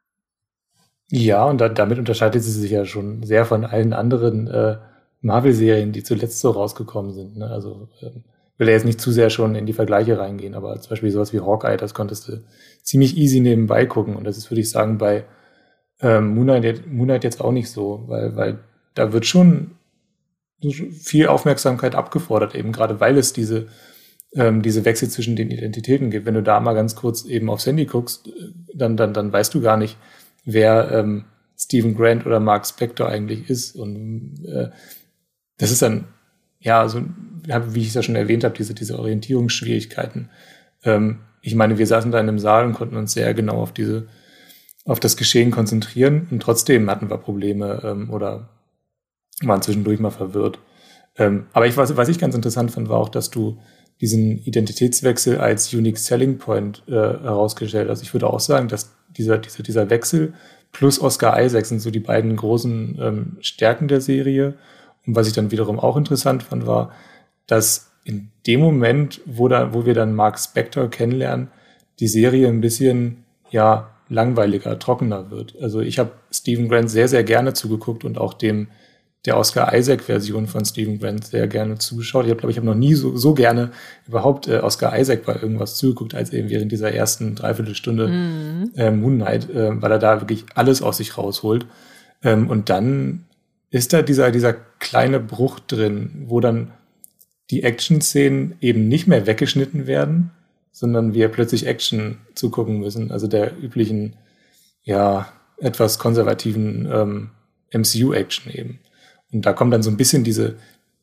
Speaker 2: Ja, und damit unterscheidet sie sich ja schon sehr von allen anderen Marvel-Serien, die zuletzt so rausgekommen sind. Ne? Also will ja jetzt nicht zu sehr schon in die Vergleiche reingehen, aber zum Beispiel sowas wie Hawkeye, das konntest du ziemlich easy nebenbei gucken. Und das ist, würde ich sagen, bei Moon Knight jetzt auch nicht so, weil da wird schon viel Aufmerksamkeit abgefordert, eben gerade weil es diese Wechsel zwischen den Identitäten gibt. Wenn du da mal ganz kurz eben aufs Handy guckst, dann weißt du gar nicht, wer Stephen Grant oder Mark Spector eigentlich ist. Und das ist dann, ja, so, wie ich es ja schon erwähnt habe, diese Orientierungsschwierigkeiten. Ich meine, wir saßen da in einem Saal und konnten uns sehr genau auf das Geschehen konzentrieren und trotzdem hatten wir Probleme oder waren zwischendurch mal verwirrt. Aber was ich ganz interessant fand, war auch, dass du diesen Identitätswechsel als Unique Selling Point herausgestellt hast. Ich würde auch sagen, dass dieser Wechsel plus Oscar Isaac sind so die beiden großen Stärken der Serie. Und was ich dann wiederum auch interessant fand, war, dass in dem Moment, wo wir dann Mark Spector kennenlernen, die Serie ein bisschen, ja, langweiliger, trockener wird. Also ich habe Stephen Grant sehr, sehr gerne zugeguckt und auch der Oscar Isaac-Version von Stephen Grant sehr gerne zugeschaut. Ich habe noch nie so gerne überhaupt Oscar Isaac bei irgendwas zugeguckt, als eben während dieser ersten Dreiviertelstunde Moon Knight, weil er da wirklich alles aus sich rausholt. Und dann ist da dieser kleine Bruch drin, wo dann die Action-Szenen eben nicht mehr weggeschnitten werden, sondern wir plötzlich Action zugucken müssen, also der üblichen, ja, etwas konservativen MCU-Action eben. Und da kommt dann so ein bisschen diese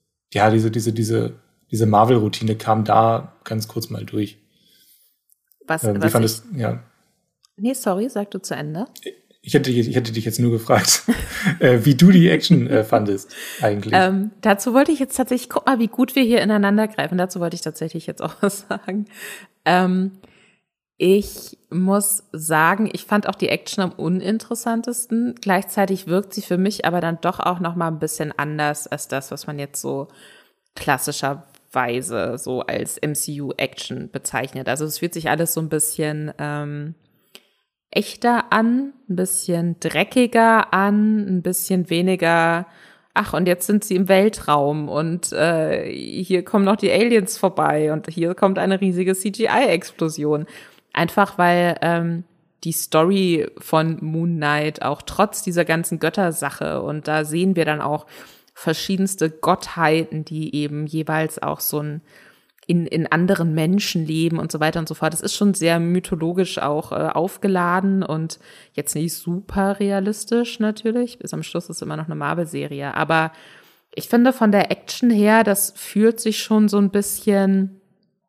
Speaker 2: Marvel-Routine kam da ganz kurz mal durch. Wie fandest du, ja?
Speaker 1: Nee, sorry, sag du zu Ende.
Speaker 2: Ich hätte dich jetzt nur gefragt, wie du die Action fandest eigentlich.
Speaker 1: Dazu wollte ich jetzt tatsächlich, guck mal, wie gut wir hier ineinander greifen. Dazu wollte ich tatsächlich jetzt auch was sagen. Ich muss sagen, ich fand auch die Action am uninteressantesten. Gleichzeitig wirkt sie für mich aber dann doch auch noch mal ein bisschen anders als das, was man jetzt so klassischerweise so als MCU-Action bezeichnet. Also es fühlt sich alles so ein bisschen echter an, ein bisschen dreckiger an, ein bisschen weniger, ach, und jetzt sind sie im Weltraum und hier kommen noch die Aliens vorbei und hier kommt eine riesige CGI-Explosion. Einfach weil die Story von Moon Knight auch trotz dieser ganzen Göttersache, und da sehen wir dann auch verschiedenste Gottheiten, die eben jeweils auch so ein in anderen Menschen leben und so weiter und so fort. Das ist schon sehr mythologisch auch aufgeladen und jetzt nicht super realistisch natürlich. Bis am Schluss ist es immer noch eine Marvel-Serie. Aber ich finde von der Action her, das fühlt sich schon so ein bisschen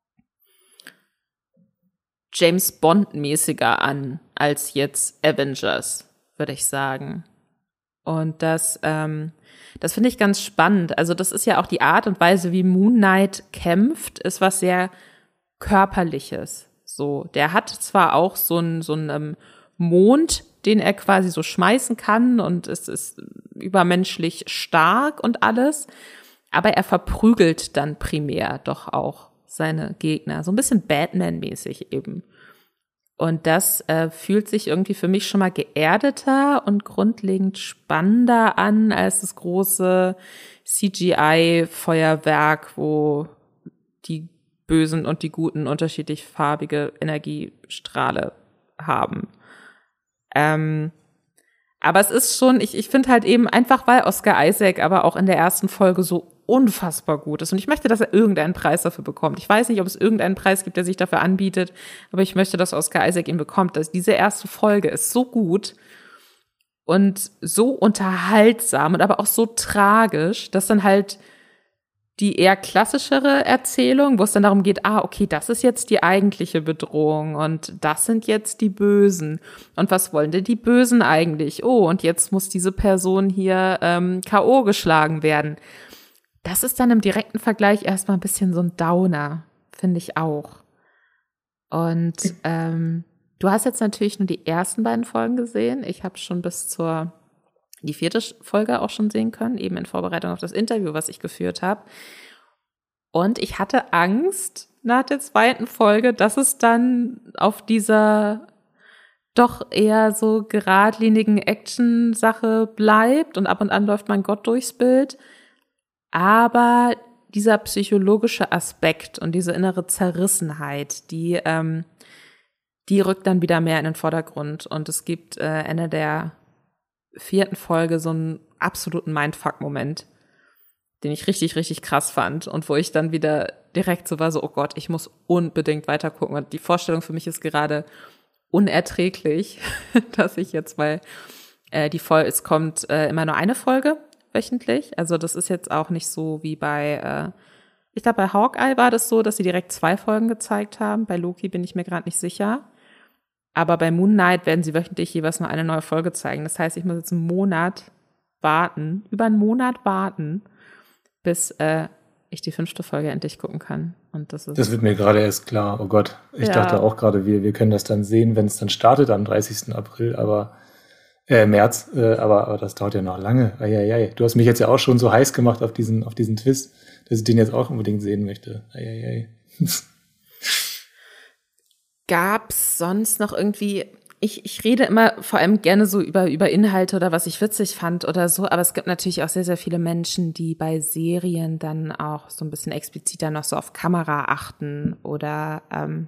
Speaker 1: James Bond-mäßiger an als jetzt Avengers, würde ich sagen. Und das finde ich ganz spannend. Also das ist ja auch die Art und Weise, wie Moon Knight kämpft, ist was sehr Körperliches. So, der hat zwar auch so einen Mond, den er quasi so schmeißen kann und es ist übermenschlich stark und alles, aber er verprügelt dann primär doch auch seine Gegner. So ein bisschen Batman-mäßig eben. Und das fühlt sich irgendwie für mich schon mal geerdeter und grundlegend spannender an als das große CGI-Feuerwerk, wo die Bösen und die Guten unterschiedlich farbige Energiestrahle haben. Aber es ist schon, ich finde halt eben einfach, weil Oscar Isaac aber auch in der ersten Folge so unfassbar gut ist. Und ich möchte, dass er irgendeinen Preis dafür bekommt. Ich weiß nicht, ob es irgendeinen Preis gibt, der sich dafür anbietet, aber ich möchte, dass Oscar Isaac ihn bekommt. Dass diese erste Folge ist so gut und so unterhaltsam und aber auch so tragisch, dass dann halt die eher klassischere Erzählung, wo es dann darum geht, okay, das ist jetzt die eigentliche Bedrohung und das sind jetzt die Bösen. Und was wollen denn die Bösen eigentlich? Oh, und jetzt muss diese Person hier K.O. geschlagen werden. Das ist dann im direkten Vergleich erstmal ein bisschen so ein Downer, finde ich auch. Und du hast jetzt natürlich nur die ersten beiden Folgen gesehen. Ich habe schon bis die 4. Folge auch schon sehen können, eben in Vorbereitung auf das Interview, was ich geführt habe. Und ich hatte Angst nach der 2. Folge, dass es dann auf dieser doch eher so geradlinigen Action-Sache bleibt und ab und an läuft mein Gott durchs Bild. Aber dieser psychologische Aspekt und diese innere Zerrissenheit, die rückt dann wieder mehr in den Vordergrund. Und es gibt Ende der 4. Folge so einen absoluten Mindfuck-Moment, den ich richtig, richtig krass fand und wo ich dann wieder direkt so war, so, oh Gott, ich muss unbedingt weiter gucken. Und die Vorstellung für mich ist gerade unerträglich, dass ich jetzt, weil es kommt immer nur eine Folge wöchentlich. Also das ist jetzt auch nicht so wie ich glaube, bei Hawkeye war das so, dass sie direkt 2 Folgen gezeigt haben. Bei Loki bin ich mir gerade nicht sicher. Aber bei Moon Knight werden sie wöchentlich jeweils nur eine neue Folge zeigen. Das heißt, ich muss jetzt über einen Monat warten, bis ich die 5. Folge endlich gucken kann. Und das wird mir gerade erst klar. Oh Gott, ich dachte auch gerade, wir können das dann sehen, wenn es dann startet am 30. April, aber März, aber das dauert ja noch lange. Eieiei. Du hast mich jetzt ja auch schon so heiß gemacht auf diesen Twist, dass ich den jetzt auch unbedingt sehen möchte. Eieiei. Gab's sonst noch irgendwie, ich rede immer vor allem gerne so über Inhalte oder was ich witzig fand oder so, aber es gibt natürlich auch sehr, sehr viele Menschen, die bei Serien dann auch so ein bisschen expliziter noch so auf Kamera achten oder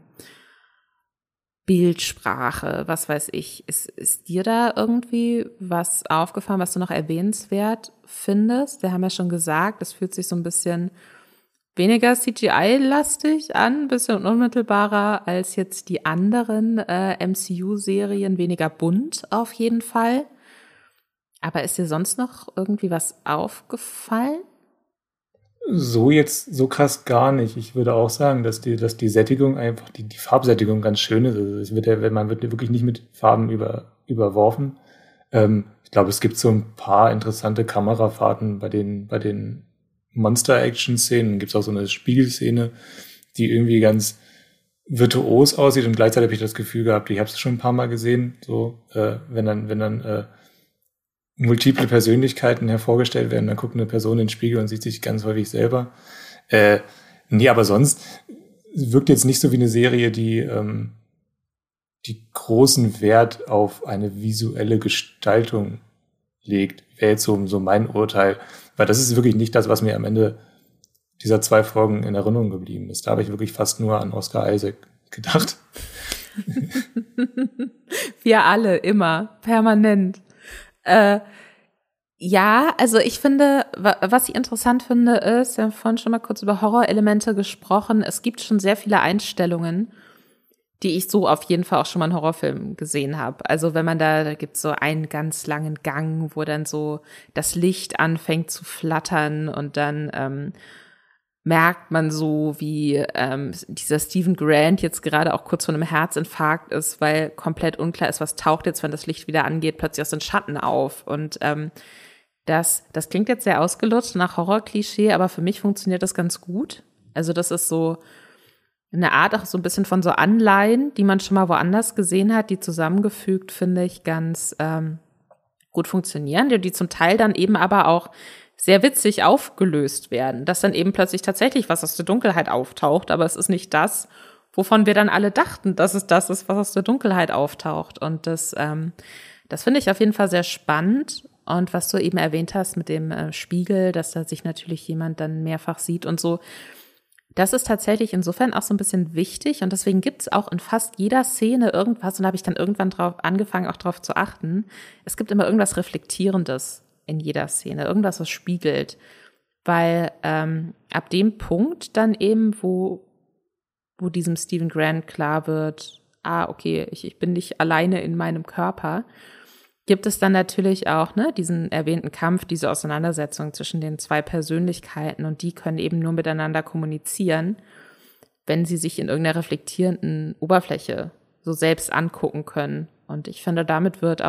Speaker 1: Bildsprache, was weiß ich. Ist dir da irgendwie was aufgefallen, was du noch erwähnenswert findest? Wir haben ja schon gesagt, es fühlt sich so ein bisschen weniger CGI-lastig an, ein bisschen unmittelbarer als jetzt die anderen MCU-Serien, weniger bunt auf jeden Fall. Aber ist dir sonst noch irgendwie was aufgefallen? So krass gar nicht. Ich würde auch sagen, dass die Sättigung einfach, die Farbsättigung ganz schön ist. Also man wird wirklich nicht mit Farben überworfen. Ich glaube, es gibt so ein paar interessante Kamerafahrten bei den Monster-Action-Szenen. Gibt es auch so eine Spiegelszene, die irgendwie ganz
Speaker 2: virtuos aussieht und gleichzeitig habe ich das Gefühl gehabt, ich habe es schon ein paar Mal gesehen, so wenn dann multiple Persönlichkeiten hervorgestellt werden, dann guckt eine Person in den Spiegel und sieht sich ganz häufig selber. Nee, aber sonst wirkt jetzt nicht so wie eine Serie, die großen Wert auf eine visuelle Gestaltung legt. Wäre jetzt so mein Urteil. Weil das ist wirklich nicht das, was mir am Ende dieser 2 Folgen in Erinnerung geblieben ist. Da habe ich wirklich fast nur an Oscar Isaac gedacht.
Speaker 1: Wir alle, immer, permanent. Ja, also ich finde, was ich interessant finde, ist, wir haben vorhin schon mal kurz über Horrorelemente gesprochen. Es gibt schon sehr viele Einstellungen, die ich so auf jeden Fall auch schon mal in Horrorfilmen gesehen habe. Also wenn man da gibt es so einen ganz langen Gang, wo dann so das Licht anfängt zu flattern und dann merkt man so, wie dieser Stephen Grant jetzt gerade auch kurz vor einem Herzinfarkt ist, weil komplett unklar ist, was taucht jetzt, wenn das Licht wieder angeht, plötzlich aus den Schatten auf. Und das klingt jetzt sehr ausgelutscht nach Horror-Klischee, aber für mich funktioniert das ganz gut. Also das ist so eine Art auch so ein bisschen von so Anleihen, die man schon mal woanders gesehen hat, die zusammengefügt, finde ich, ganz gut funktionieren, die zum Teil dann eben aber auch sehr witzig aufgelöst werden, dass dann eben plötzlich tatsächlich was aus der Dunkelheit auftaucht, aber es ist nicht das, wovon wir dann alle dachten, dass es das ist, was aus der Dunkelheit auftaucht. Und das finde ich auf jeden Fall sehr spannend. Und was du eben erwähnt hast mit dem Spiegel, dass da sich natürlich jemand dann mehrfach sieht und so, das ist tatsächlich insofern auch so ein bisschen wichtig. Und deswegen gibt es auch in fast jeder Szene irgendwas, und da habe ich dann irgendwann angefangen, auch drauf zu achten. Es gibt immer irgendwas Reflektierendes in jeder Szene, irgendwas, was spiegelt. Weil ab dem Punkt dann eben, wo diesem Stephen Grant klar wird, okay, ich bin nicht alleine in meinem Körper, gibt es dann natürlich auch diesen erwähnten Kampf, diese Auseinandersetzung zwischen den 2 Persönlichkeiten, und die können eben nur miteinander kommunizieren, wenn sie sich in irgendeiner reflektierenden Oberfläche so selbst angucken können. Und ich finde, damit wird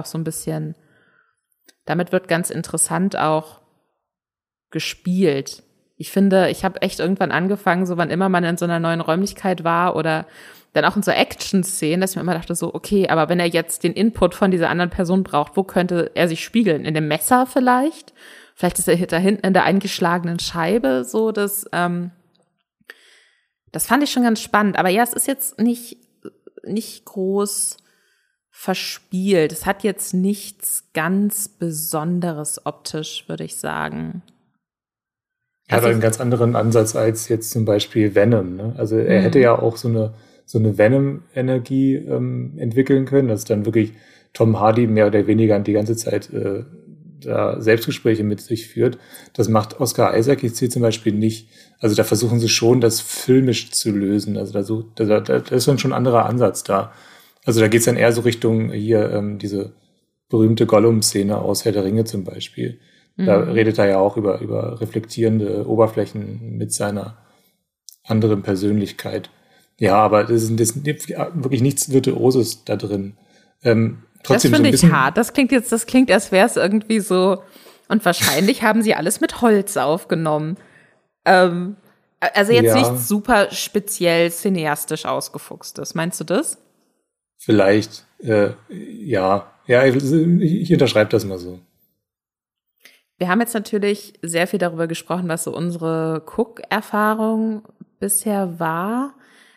Speaker 1: ganz interessant auch gespielt. Ich finde, ich habe echt irgendwann angefangen, so wann immer man in so einer neuen Räumlichkeit war oder dann auch in so Action-Szenen, dass ich mir immer dachte so, okay, aber wenn er jetzt den Input von dieser anderen Person braucht, wo könnte er sich spiegeln? In dem Messer vielleicht? Vielleicht ist er da hinten in der eingeschlagenen Scheibe, so das fand ich schon ganz spannend. Aber ja, es ist jetzt nicht groß verspielt. Es hat jetzt nichts ganz Besonderes optisch, würde ich sagen.
Speaker 2: Er hat einen ganz anderen Ansatz als jetzt zum Beispiel Venom, ne? Also er hätte ja auch so eine Venom-Energie entwickeln können, dass dann wirklich Tom Hardy mehr oder weniger die ganze Zeit da Selbstgespräche mit sich führt. Das macht Oscar Isaac jetzt hier zum Beispiel nicht. Also da versuchen sie schon, das filmisch zu lösen. Also da ist dann schon ein anderer Ansatz da. Also da geht's dann eher so Richtung hier diese berühmte Gollum-Szene aus Herr der Ringe zum Beispiel. Da redet er ja auch über reflektierende Oberflächen mit seiner anderen Persönlichkeit. Ja, aber das ist wirklich nichts Virtuoses da drin. Trotzdem
Speaker 1: das finde ich hart. Das klingt, als wäre es irgendwie so, und wahrscheinlich haben sie alles mit Holz aufgenommen. Also jetzt nicht super speziell cineastisch ausgefuchstes. Meinst du das?
Speaker 2: Vielleicht, ja. Ja, ich unterschreibe das mal so.
Speaker 1: Wir haben jetzt natürlich sehr viel darüber gesprochen, was so unsere Guck-Erfahrung bisher war.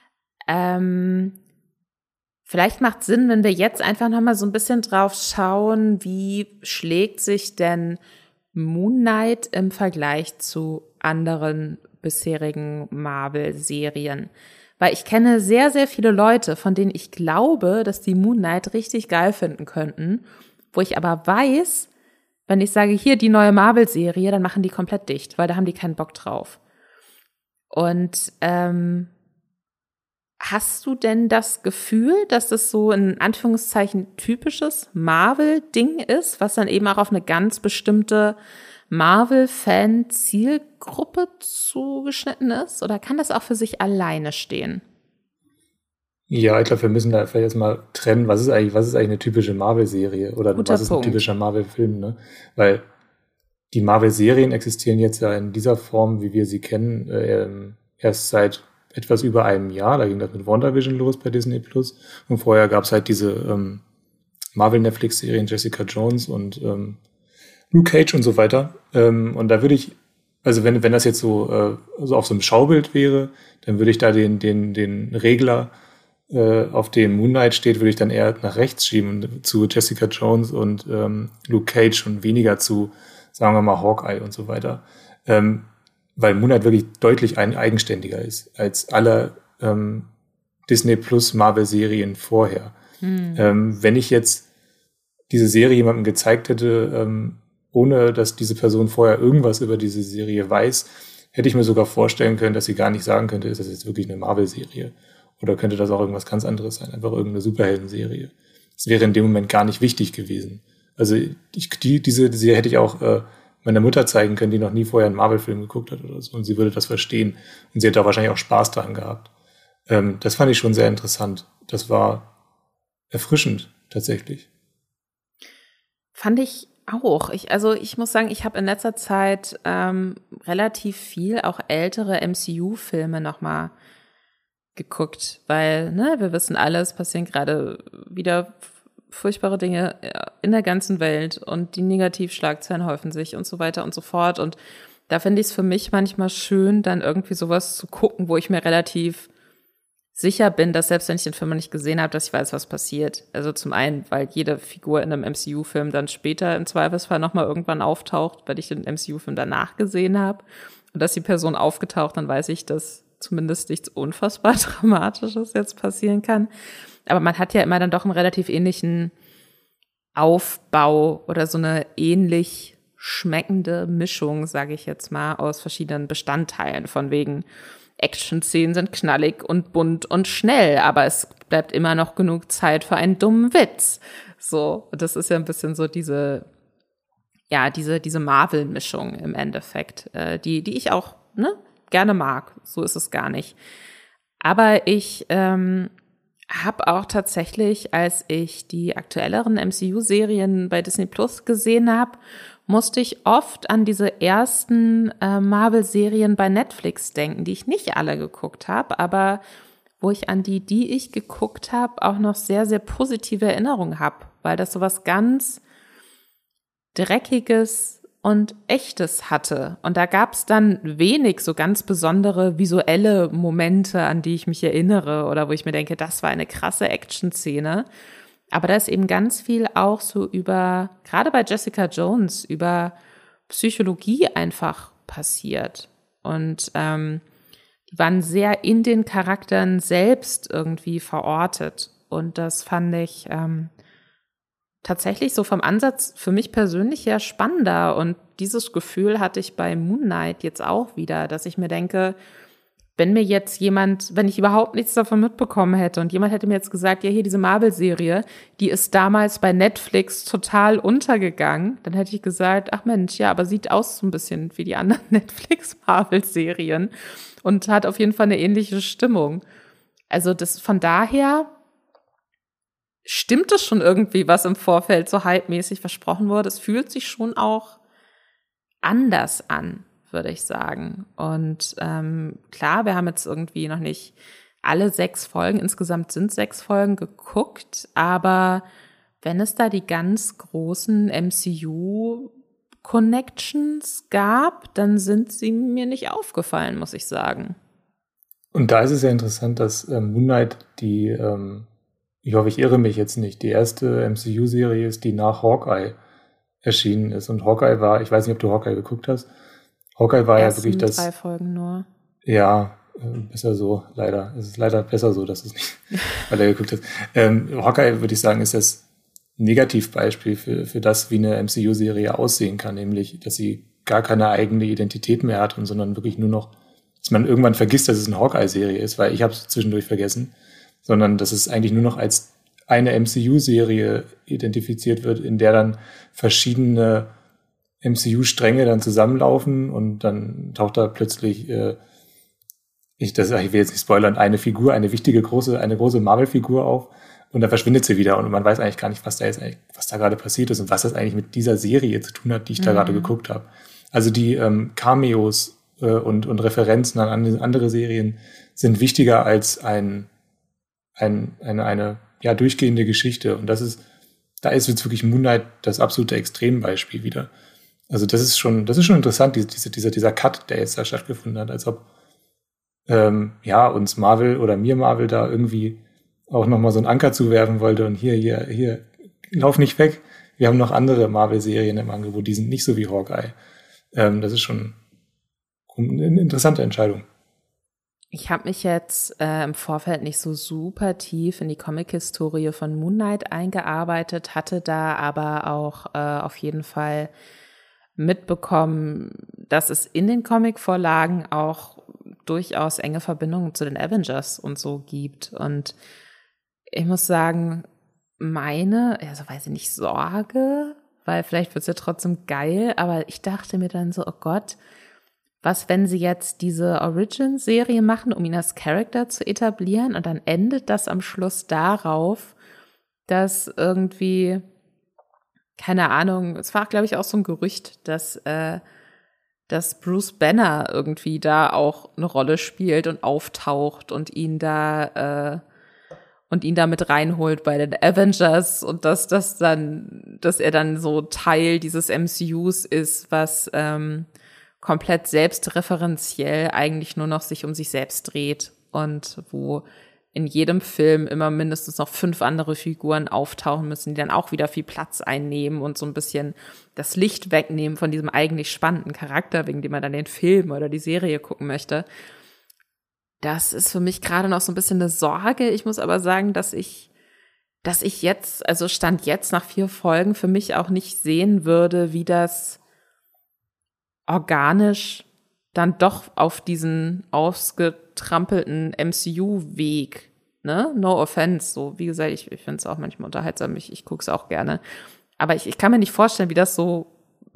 Speaker 1: Vielleicht macht es Sinn, wenn wir jetzt einfach noch mal so ein bisschen drauf schauen, wie schlägt sich denn Moon Knight im Vergleich zu anderen bisherigen Marvel-Serien? Weil ich kenne sehr, sehr viele Leute, von denen ich glaube, dass die Moon Knight richtig geil finden könnten, wo ich aber weiß, wenn ich sage, hier die neue Marvel-Serie, dann machen die komplett dicht, weil da haben die keinen Bock drauf. Und hast du denn das Gefühl, dass das so in Anführungszeichen typisches Marvel-Ding ist, was dann eben auch auf eine ganz bestimmte Marvel-Fan-Zielgruppe zugeschnitten ist? Oder kann das auch für sich alleine stehen?
Speaker 2: Ja, ich glaube, wir müssen da vielleicht erstmal trennen, was ist eigentlich eine typische Marvel-Serie oder was ist ein typischer Marvel-Film, ne? Weil die Marvel-Serien existieren jetzt ja in dieser Form, wie wir sie kennen, erst seit etwas über einem Jahr. Da ging das mit WandaVision los bei Disney Plus. Und vorher gab es halt diese Marvel-Netflix-Serien Jessica Jones und Luke Cage und so weiter. Und da würde ich, also wenn das jetzt so auf so einem Schaubild wäre, dann würde ich da den Regler, auf dem Moon Knight steht, würde ich dann eher nach rechts schieben zu Jessica Jones und Luke Cage und weniger zu, sagen wir mal, Hawkeye und so weiter. Weil Moon Knight wirklich deutlich eigenständiger ist als alle Disney Plus Marvel-Serien vorher. Wenn ich jetzt diese Serie jemandem gezeigt hätte, ohne dass diese Person vorher irgendwas über diese Serie weiß, hätte ich mir sogar vorstellen können, dass sie gar nicht sagen könnte, ist das jetzt wirklich eine Marvel-Serie? Oder könnte das auch irgendwas ganz anderes sein? Einfach irgendeine Superhelden-Serie. Das wäre in dem Moment gar nicht wichtig gewesen. Also diese Serie hätte ich auch meiner Mutter zeigen können, die noch nie vorher einen Marvel-Film geguckt hat oder so. Und sie würde das verstehen. Und sie hätte da wahrscheinlich auch Spaß daran gehabt. Das fand ich schon sehr interessant. Das war erfrischend, tatsächlich.
Speaker 1: Fand ich auch. Ich muss sagen, ich habe in letzter Zeit relativ viel auch ältere MCU-Filme nochmal geguckt, weil, wir wissen alles, passieren gerade wieder furchtbare Dinge in der ganzen Welt und die Negativschlagzeilen häufen sich und so weiter und so fort. Und da finde ich es für mich manchmal schön, dann irgendwie sowas zu gucken, wo ich mir relativ sicher bin, dass selbst wenn ich den Film nicht gesehen habe, dass ich weiß, was passiert. Also zum einen, weil jede Figur in einem MCU-Film dann später im Zweifelsfall nochmal irgendwann auftaucht, weil ich den MCU-Film danach gesehen habe. Und dass die Person aufgetaucht, dann weiß ich, dass zumindest nichts unfassbar Dramatisches jetzt passieren kann. Aber man hat ja immer dann doch einen relativ ähnlichen Aufbau oder so eine ähnlich schmeckende Mischung, sage ich jetzt mal, aus verschiedenen Bestandteilen. Von wegen Action-Szenen sind knallig und bunt und schnell, aber es bleibt immer noch genug Zeit für einen dummen Witz. So, das ist ja ein bisschen so diese Marvel-Mischung im Endeffekt, die ich auch gerne mag. So ist es gar nicht. Aber ich habe auch tatsächlich, als ich die aktuelleren MCU-Serien bei Disney Plus gesehen habe, musste ich oft an diese ersten Marvel-Serien bei Netflix denken, die ich nicht alle geguckt habe, aber wo ich an die ich geguckt habe, auch noch sehr, sehr positive Erinnerungen habe, weil das so was ganz Dreckiges und Echtes hatte. Und da gab es dann wenig so ganz besondere visuelle Momente, an die ich mich erinnere oder wo ich mir denke, das war eine krasse Action-Szene. Aber da ist eben ganz viel auch so gerade bei Jessica Jones, über Psychologie einfach passiert. Und die waren sehr in den Charakteren selbst irgendwie verortet. Und das fand ich tatsächlich so vom Ansatz für mich persönlich ja spannender. Und dieses Gefühl hatte ich bei Moon Knight jetzt auch wieder, dass ich mir denke, wenn ich überhaupt nichts davon mitbekommen hätte und jemand hätte mir jetzt gesagt, ja, hier diese Marvel-Serie, die ist damals bei Netflix total untergegangen, dann hätte ich gesagt, ach Mensch, ja, aber sieht aus so ein bisschen wie die anderen Netflix-Marvel-Serien und hat auf jeden Fall eine ähnliche Stimmung. Also von daher stimmt es schon irgendwie, was im Vorfeld so hypemäßig versprochen wurde. Es fühlt sich schon auch anders an, würde ich sagen. Und klar, wir haben jetzt irgendwie noch nicht alle 6 Folgen, insgesamt sind 6 Folgen geguckt, aber wenn es da die ganz großen MCU-Connections gab, dann sind sie mir nicht aufgefallen, muss ich sagen.
Speaker 2: Und da ist es ja interessant, dass Moon Knight ich hoffe, ich irre mich jetzt nicht, die erste MCU-Serie ist, die nach Hawkeye erschienen ist. Und Hawkeye war, ich weiß nicht, ob du Hawkeye geguckt hast, Hawkeye war ja wirklich das...
Speaker 1: 3 Folgen nur.
Speaker 2: Ja, besser so, leider. Es ist leider besser so, dass es nicht, weil er geguckt hat. Hawkeye, würde ich sagen, ist das Negativbeispiel für das, wie eine MCU-Serie aussehen kann, nämlich, dass sie gar keine eigene Identität mehr hat, sondern wirklich nur noch, dass man irgendwann vergisst, dass es eine Hawkeye-Serie ist, weil ich habe es zwischendurch vergessen, sondern dass es eigentlich nur noch als eine MCU-Serie identifiziert wird, in der dann verschiedene MCU-Stränge dann zusammenlaufen und dann taucht da plötzlich, ich will jetzt nicht spoilern, eine große Marvel-Figur auf und dann verschwindet sie wieder und man weiß eigentlich gar nicht, was da gerade passiert ist und was das eigentlich mit dieser Serie zu tun hat, die ich da gerade geguckt habe. Also die Cameos und Referenzen an andere Serien sind wichtiger als eine durchgehende Geschichte. Und da ist jetzt wirklich Moon Knight das absolute Extrembeispiel wieder. Also das ist schon interessant, dieser Cut, der jetzt da stattgefunden hat, als ob uns Marvel oder mir Marvel da irgendwie auch nochmal so einen Anker zuwerfen wollte und hier, lauf nicht weg. Wir haben noch andere Marvel-Serien im Angebot, die sind nicht so wie Hawkeye. Das ist schon eine interessante Entscheidung.
Speaker 1: Ich habe mich jetzt im Vorfeld nicht so super tief in die Comic-Historie von Moon Knight eingearbeitet, hatte da aber auch auf jeden Fall mitbekommen, dass es in den Comic-Vorlagen auch durchaus enge Verbindungen zu den Avengers und so gibt. Und ich muss sagen, weiß ich nicht, Sorge, weil vielleicht wird es ja trotzdem geil, aber ich dachte mir dann so, oh Gott, was, wenn sie jetzt diese Origin-Serie machen, um ihn als Charakter zu etablieren und dann endet das am Schluss darauf, dass irgendwie, keine Ahnung, es war, glaube ich, auch so ein Gerücht, dass Bruce Banner irgendwie da auch eine Rolle spielt und auftaucht und ihn da mit reinholt bei den Avengers und dass er dann so Teil dieses MCUs ist, was komplett selbstreferenziell eigentlich nur noch sich um sich selbst dreht und wo in jedem Film immer mindestens noch 5 andere Figuren auftauchen müssen, die dann auch wieder viel Platz einnehmen und so ein bisschen das Licht wegnehmen von diesem eigentlich spannenden Charakter, wegen dem man dann den Film oder die Serie gucken möchte. Das ist für mich gerade noch so ein bisschen eine Sorge. Ich muss aber sagen, dass ich jetzt, also Stand jetzt nach 4 Folgen, für mich auch nicht sehen würde, wie das organisch dann doch auf diesen ausgetrampelten MCU-Weg, ne? No offense, so, wie gesagt, ich finde es auch manchmal unterhaltsam, ich gucke es auch gerne. Aber ich kann mir nicht vorstellen, wie das so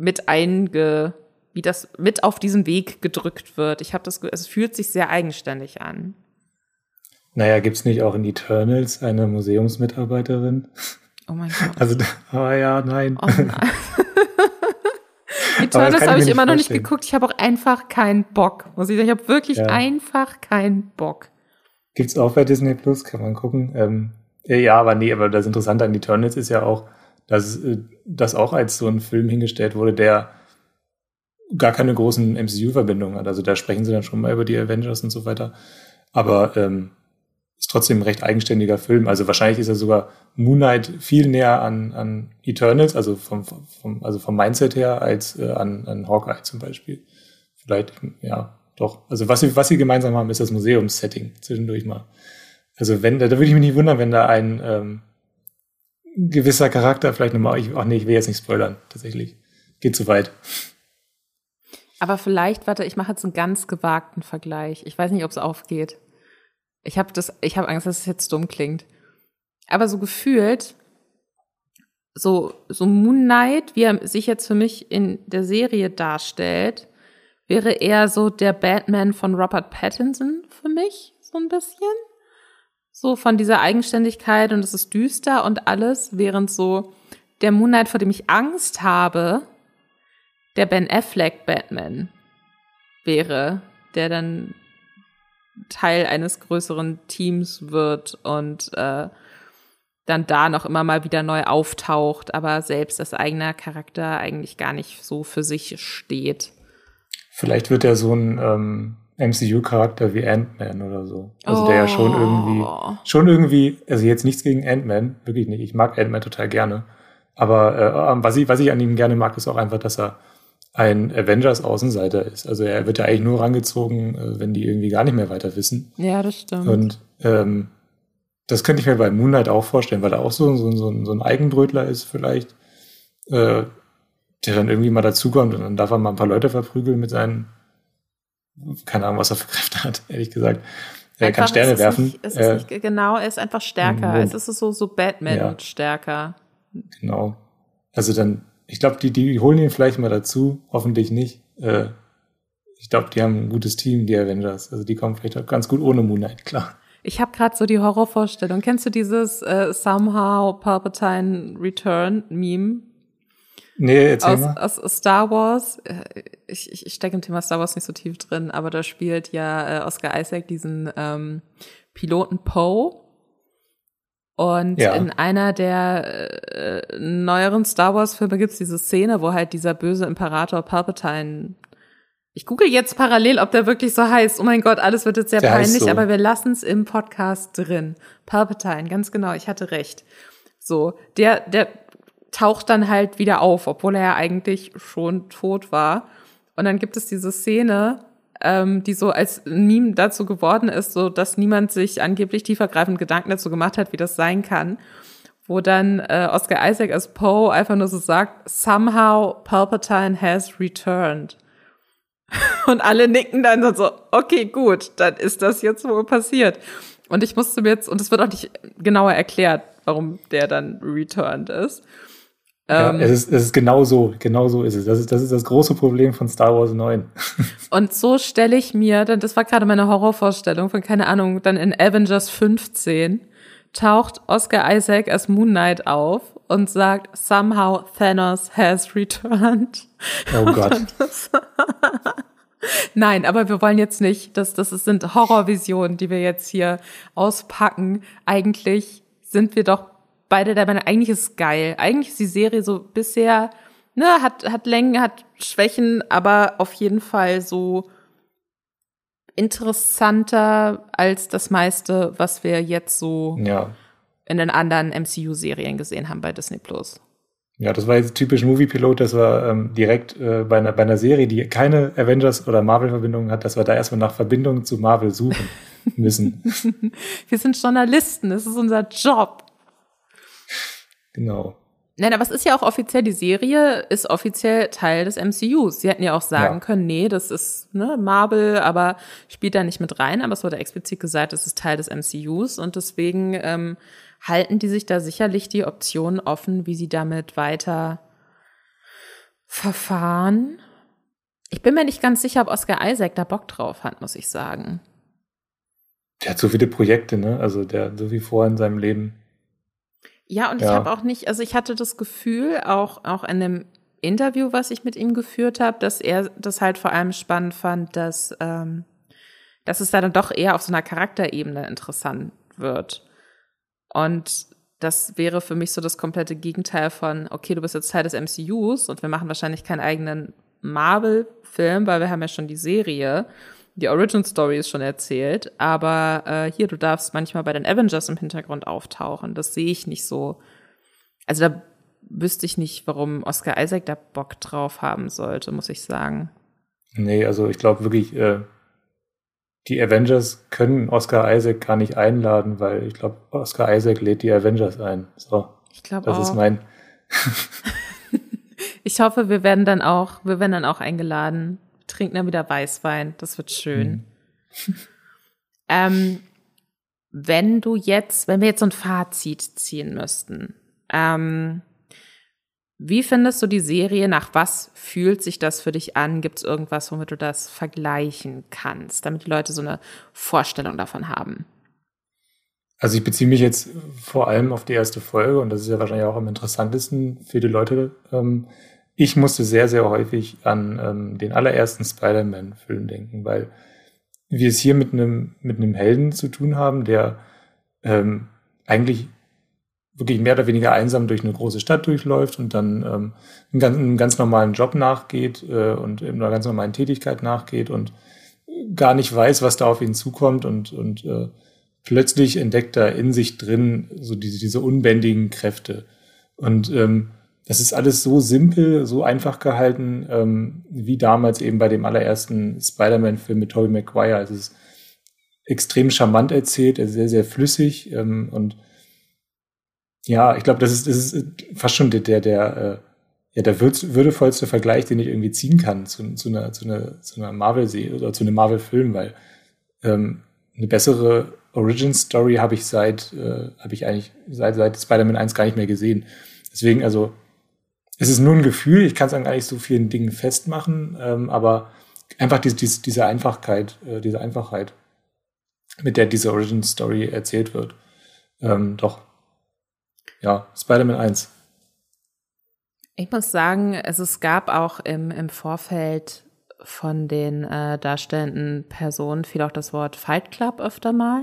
Speaker 1: wie das mit auf diesen Weg gedrückt wird. Ich habe das Gefühl, es fühlt sich sehr eigenständig an.
Speaker 2: Naja, gibt's nicht auch in Eternals eine Museumsmitarbeiterin?
Speaker 1: Oh mein Gott.
Speaker 2: Also, nein.
Speaker 1: Oh nein. Eternals habe ich immer noch nicht geguckt. Ich habe auch einfach keinen Bock, muss ich sagen. Ich habe wirklich einfach keinen Bock.
Speaker 2: Gibt's auch bei Disney Plus, kann man gucken. Aber das Interessante an Eternals ist ja auch, dass das auch als so ein Film hingestellt wurde, der gar keine großen MCU-Verbindungen hat. Also da sprechen sie dann schon mal über die Avengers und so weiter. Aber ist trotzdem ein recht eigenständiger Film. Also wahrscheinlich ist er sogar Moon Knight viel näher an Eternals, also vom Mindset her, als an Hawkeye zum Beispiel. Vielleicht, ja, doch. Also was sie gemeinsam haben, ist das Museumssetting zwischendurch mal. Also da würde ich mich nicht wundern, wenn da ein gewisser Charakter vielleicht nochmal, ich will jetzt nicht spoilern, tatsächlich. Geht zu weit.
Speaker 1: Aber vielleicht, ich mache jetzt einen ganz gewagten Vergleich. Ich weiß nicht, ob es aufgeht. Ich habe Angst, dass es jetzt dumm klingt. Aber so gefühlt, so Moon Knight, wie er sich jetzt für mich in der Serie darstellt, wäre eher so der Batman von Robert Pattinson für mich, so ein bisschen. So von dieser Eigenständigkeit und es ist düster und alles, während so der Moon Knight, vor dem ich Angst habe, der Ben Affleck Batman wäre, der dann Teil eines größeren Teams wird und dann da noch immer mal wieder neu auftaucht, aber selbst als eigener Charakter eigentlich gar nicht so für sich steht.
Speaker 2: Vielleicht wird er so ein MCU-Charakter wie Ant-Man oder so. Also der ja schon irgendwie, also jetzt nichts gegen Ant-Man, wirklich nicht. Ich mag Ant-Man total gerne. Aber was ich an ihm gerne mag, ist auch einfach, dass er ein Avengers-Außenseiter ist. Also er wird ja eigentlich nur rangezogen, wenn die irgendwie gar nicht mehr weiter wissen.
Speaker 1: Ja, das stimmt.
Speaker 2: Und das könnte ich mir bei Moon Knight auch vorstellen, weil er auch so ein Eigenbrötler ist vielleicht, der dann irgendwie mal dazukommt und dann darf er mal ein paar Leute verprügeln mit seinen, keine Ahnung, was er für Kräfte hat, ehrlich gesagt. Er kann Sterne werfen.
Speaker 1: Er ist einfach stärker. Es ist so Batman stärker.
Speaker 2: Genau. Also dann, ich glaube, die holen ihn vielleicht mal dazu, hoffentlich nicht. Ich glaube, die haben ein gutes Team, die Avengers. Also die kommen vielleicht auch ganz gut ohne Moon Knight, klar.
Speaker 1: Ich habe gerade so die Horrorvorstellung. Kennst du dieses Somehow Palpatine Return Meme?
Speaker 2: Nee, erzähl mal.
Speaker 1: Aus Star Wars. Ich stecke im Thema Star Wars nicht so tief drin, aber da spielt ja Oscar Isaac diesen Piloten Poe. Und in einer der neueren Star Wars-Filme gibt's diese Szene, wo halt dieser böse Imperator Palpatine. Ich google jetzt parallel, ob der wirklich so heißt. Oh mein Gott, alles wird jetzt sehr peinlich, so. Aber wir lassen es im Podcast drin. Palpatine, ganz genau, ich hatte recht. So, der taucht dann halt wieder auf, obwohl er ja eigentlich schon tot war. Und dann gibt es diese Szene, die so als Meme dazu geworden ist, so dass niemand sich angeblich tiefergreifend Gedanken dazu gemacht hat, wie das sein kann. Wo dann Oscar Isaac als Poe einfach nur so sagt, somehow Palpatine has returned. Und alle nicken dann so, okay, gut, dann ist das jetzt wohl passiert. Und ich musste mir jetzt, und es wird auch nicht genauer erklärt, warum der dann returned ist.
Speaker 2: Ja, es ist genau so ist es. Das ist das große Problem von Star Wars 9.
Speaker 1: Und so stelle ich mir, das war gerade meine Horrorvorstellung von, keine Ahnung, dann in Avengers 15 taucht Oscar Isaac als Moon Knight auf und sagt, somehow Thanos has returned.
Speaker 2: Oh Gott.
Speaker 1: Nein, aber wir wollen jetzt nicht, das sind Horrorvisionen, die wir jetzt hier auspacken. Eigentlich sind wir doch beide der Meinung, eigentlich ist es geil. Eigentlich ist die Serie so bisher, hat Längen, hat Schwächen, aber auf jeden Fall so interessanter als das meiste, was wir jetzt so in den anderen MCU-Serien gesehen haben bei Disney+.
Speaker 2: Ja, das war jetzt typisch Movie-Pilot, das war direkt bei einer Serie, die keine Avengers- oder Marvel-Verbindungen hat, dass wir da erstmal nach Verbindungen zu Marvel suchen müssen.
Speaker 1: Wir sind Journalisten, das ist unser Job.
Speaker 2: Genau.
Speaker 1: Nein, aber es ist ja auch offiziell, die Serie ist offiziell Teil des MCUs. Sie hätten ja auch sagen können, nee, das ist Marvel, aber spielt da nicht mit rein. Aber es wurde explizit gesagt, es ist Teil des MCUs. Und deswegen halten die sich da sicherlich die Optionen offen, wie sie damit weiter verfahren. Ich bin mir nicht ganz sicher, ob Oscar Isaac da Bock drauf hat, muss ich sagen.
Speaker 2: Der hat so viele Projekte, ne? Also der hat so viel vor in seinem Leben.
Speaker 1: Ja, und ich habe auch nicht, also ich hatte das Gefühl, auch in dem Interview, was ich mit ihm geführt habe, dass er das halt vor allem spannend fand, dass es da dann doch eher auf so einer Charakterebene interessant wird. Und das wäre für mich so das komplette Gegenteil von, okay, du bist jetzt Teil des MCUs und wir machen wahrscheinlich keinen eigenen Marvel-Film, weil wir haben ja schon die Serie. Die Origin-Story ist schon erzählt, aber hier, du darfst manchmal bei den Avengers im Hintergrund auftauchen. Das sehe ich nicht so. Also da wüsste ich nicht, warum Oscar Isaac da Bock drauf haben sollte, muss ich sagen.
Speaker 2: Nee, also ich glaube wirklich, die Avengers können Oscar Isaac gar nicht einladen, weil ich glaube, Oscar Isaac lädt die Avengers ein. So,
Speaker 1: ich glaube auch.
Speaker 2: Das ist mein...
Speaker 1: Ich hoffe, wir werden dann auch eingeladen. Trinken dann wieder Weißwein, das wird schön. Wenn wir jetzt so ein Fazit ziehen müssten, wie findest du die Serie? Nach was fühlt sich das für dich an? Gibt es irgendwas, womit du das vergleichen kannst, damit die Leute so eine Vorstellung davon haben?
Speaker 2: Also ich beziehe mich jetzt vor allem auf die erste Folge und das ist ja wahrscheinlich auch am interessantesten für die Leute. Ich musste sehr, sehr häufig an den allerersten Spider-Man-Film denken, weil wir es hier mit einem Helden zu tun haben, der eigentlich wirklich mehr oder weniger einsam durch eine große Stadt durchläuft und dann einen ganz normalen Job nachgeht und einer ganz normalen Tätigkeit nachgeht und gar nicht weiß, was da auf ihn zukommt und plötzlich entdeckt er in sich drin so diese unbändigen Kräfte. Und das ist alles so simpel, so einfach gehalten, wie damals eben bei dem allerersten Spider-Man-Film mit Tobey Maguire. Es ist extrem charmant erzählt, sehr, sehr flüssig. Und ja, ich glaube, das ist fast schon der würdevollste Vergleich, den ich irgendwie ziehen kann zu einer Marvel-Serie oder zu einem Marvel-Film, weil eine bessere Origin-Story habe ich eigentlich seit Spider-Man 1 gar nicht mehr gesehen. Deswegen, also, es ist nur ein Gefühl, ich kann es an gar nicht so vielen Dingen festmachen, aber einfach diese Einfachheit, mit der diese Origin-Story erzählt wird. Doch. Ja, Spider-Man 1.
Speaker 1: Ich muss sagen, es gab auch im Vorfeld von den darstellenden Personen fiel auch das Wort Fight Club öfter mal.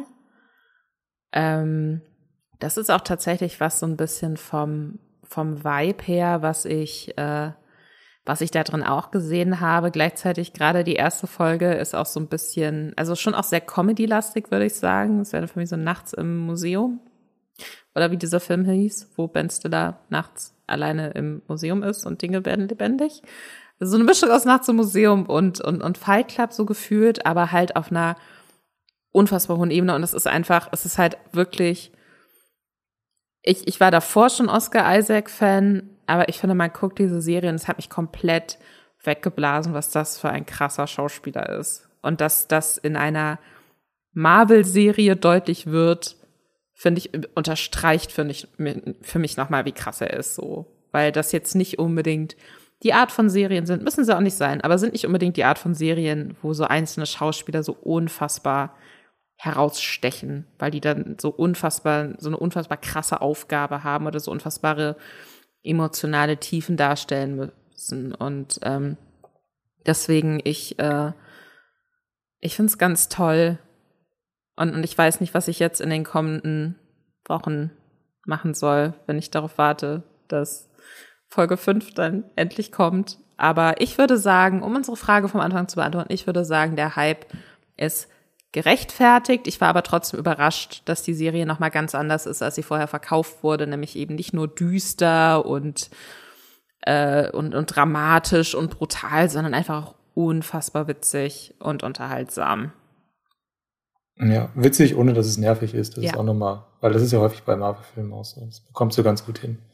Speaker 1: Das ist auch tatsächlich was so ein bisschen vom Vibe her, was ich da drin auch gesehen habe. Gleichzeitig gerade die erste Folge ist auch so ein bisschen, also schon auch sehr Comedy-lastig, würde ich sagen. Es wäre für mich so nachts im Museum. Oder wie dieser Film hieß, wo Ben Stiller nachts alleine im Museum ist und Dinge werden lebendig. Also so eine Mischung aus nachts im Museum und Fight Club so gefühlt, aber halt auf einer unfassbar hohen Ebene. Und es ist halt wirklich, ich war davor schon Oscar Isaac-Fan, aber ich finde, man guckt diese Serie und es hat mich komplett weggeblasen, was das für ein krasser Schauspieler ist. Und dass das in einer Marvel-Serie deutlich wird, finde ich, unterstreicht für mich nochmal, wie krass er ist, so. Weil das jetzt nicht unbedingt die Art von Serien sind, müssen sie auch nicht sein, aber sind nicht unbedingt die Art von Serien, wo so einzelne Schauspieler so unfassbar herausstechen, weil die dann so eine unfassbar krasse Aufgabe haben oder so unfassbare emotionale Tiefen darstellen müssen. Und deswegen, ich finde es ganz toll. Und ich weiß nicht, was ich jetzt in den kommenden Wochen machen soll, wenn ich darauf warte, dass Folge 5 dann endlich kommt. Aber ich würde sagen, um unsere Frage vom Anfang zu beantworten, ich würde sagen, der Hype ist gerechtfertigt. Ich war aber trotzdem überrascht, dass die Serie nochmal ganz anders ist, als sie vorher verkauft wurde, nämlich eben nicht nur düster und dramatisch und brutal, sondern einfach auch unfassbar witzig und unterhaltsam.
Speaker 2: Ja, witzig, ohne dass es nervig ist. Das ist auch nochmal, weil das ist ja häufig bei Marvel-Filmen auch so. Das bekommst du ganz gut hin.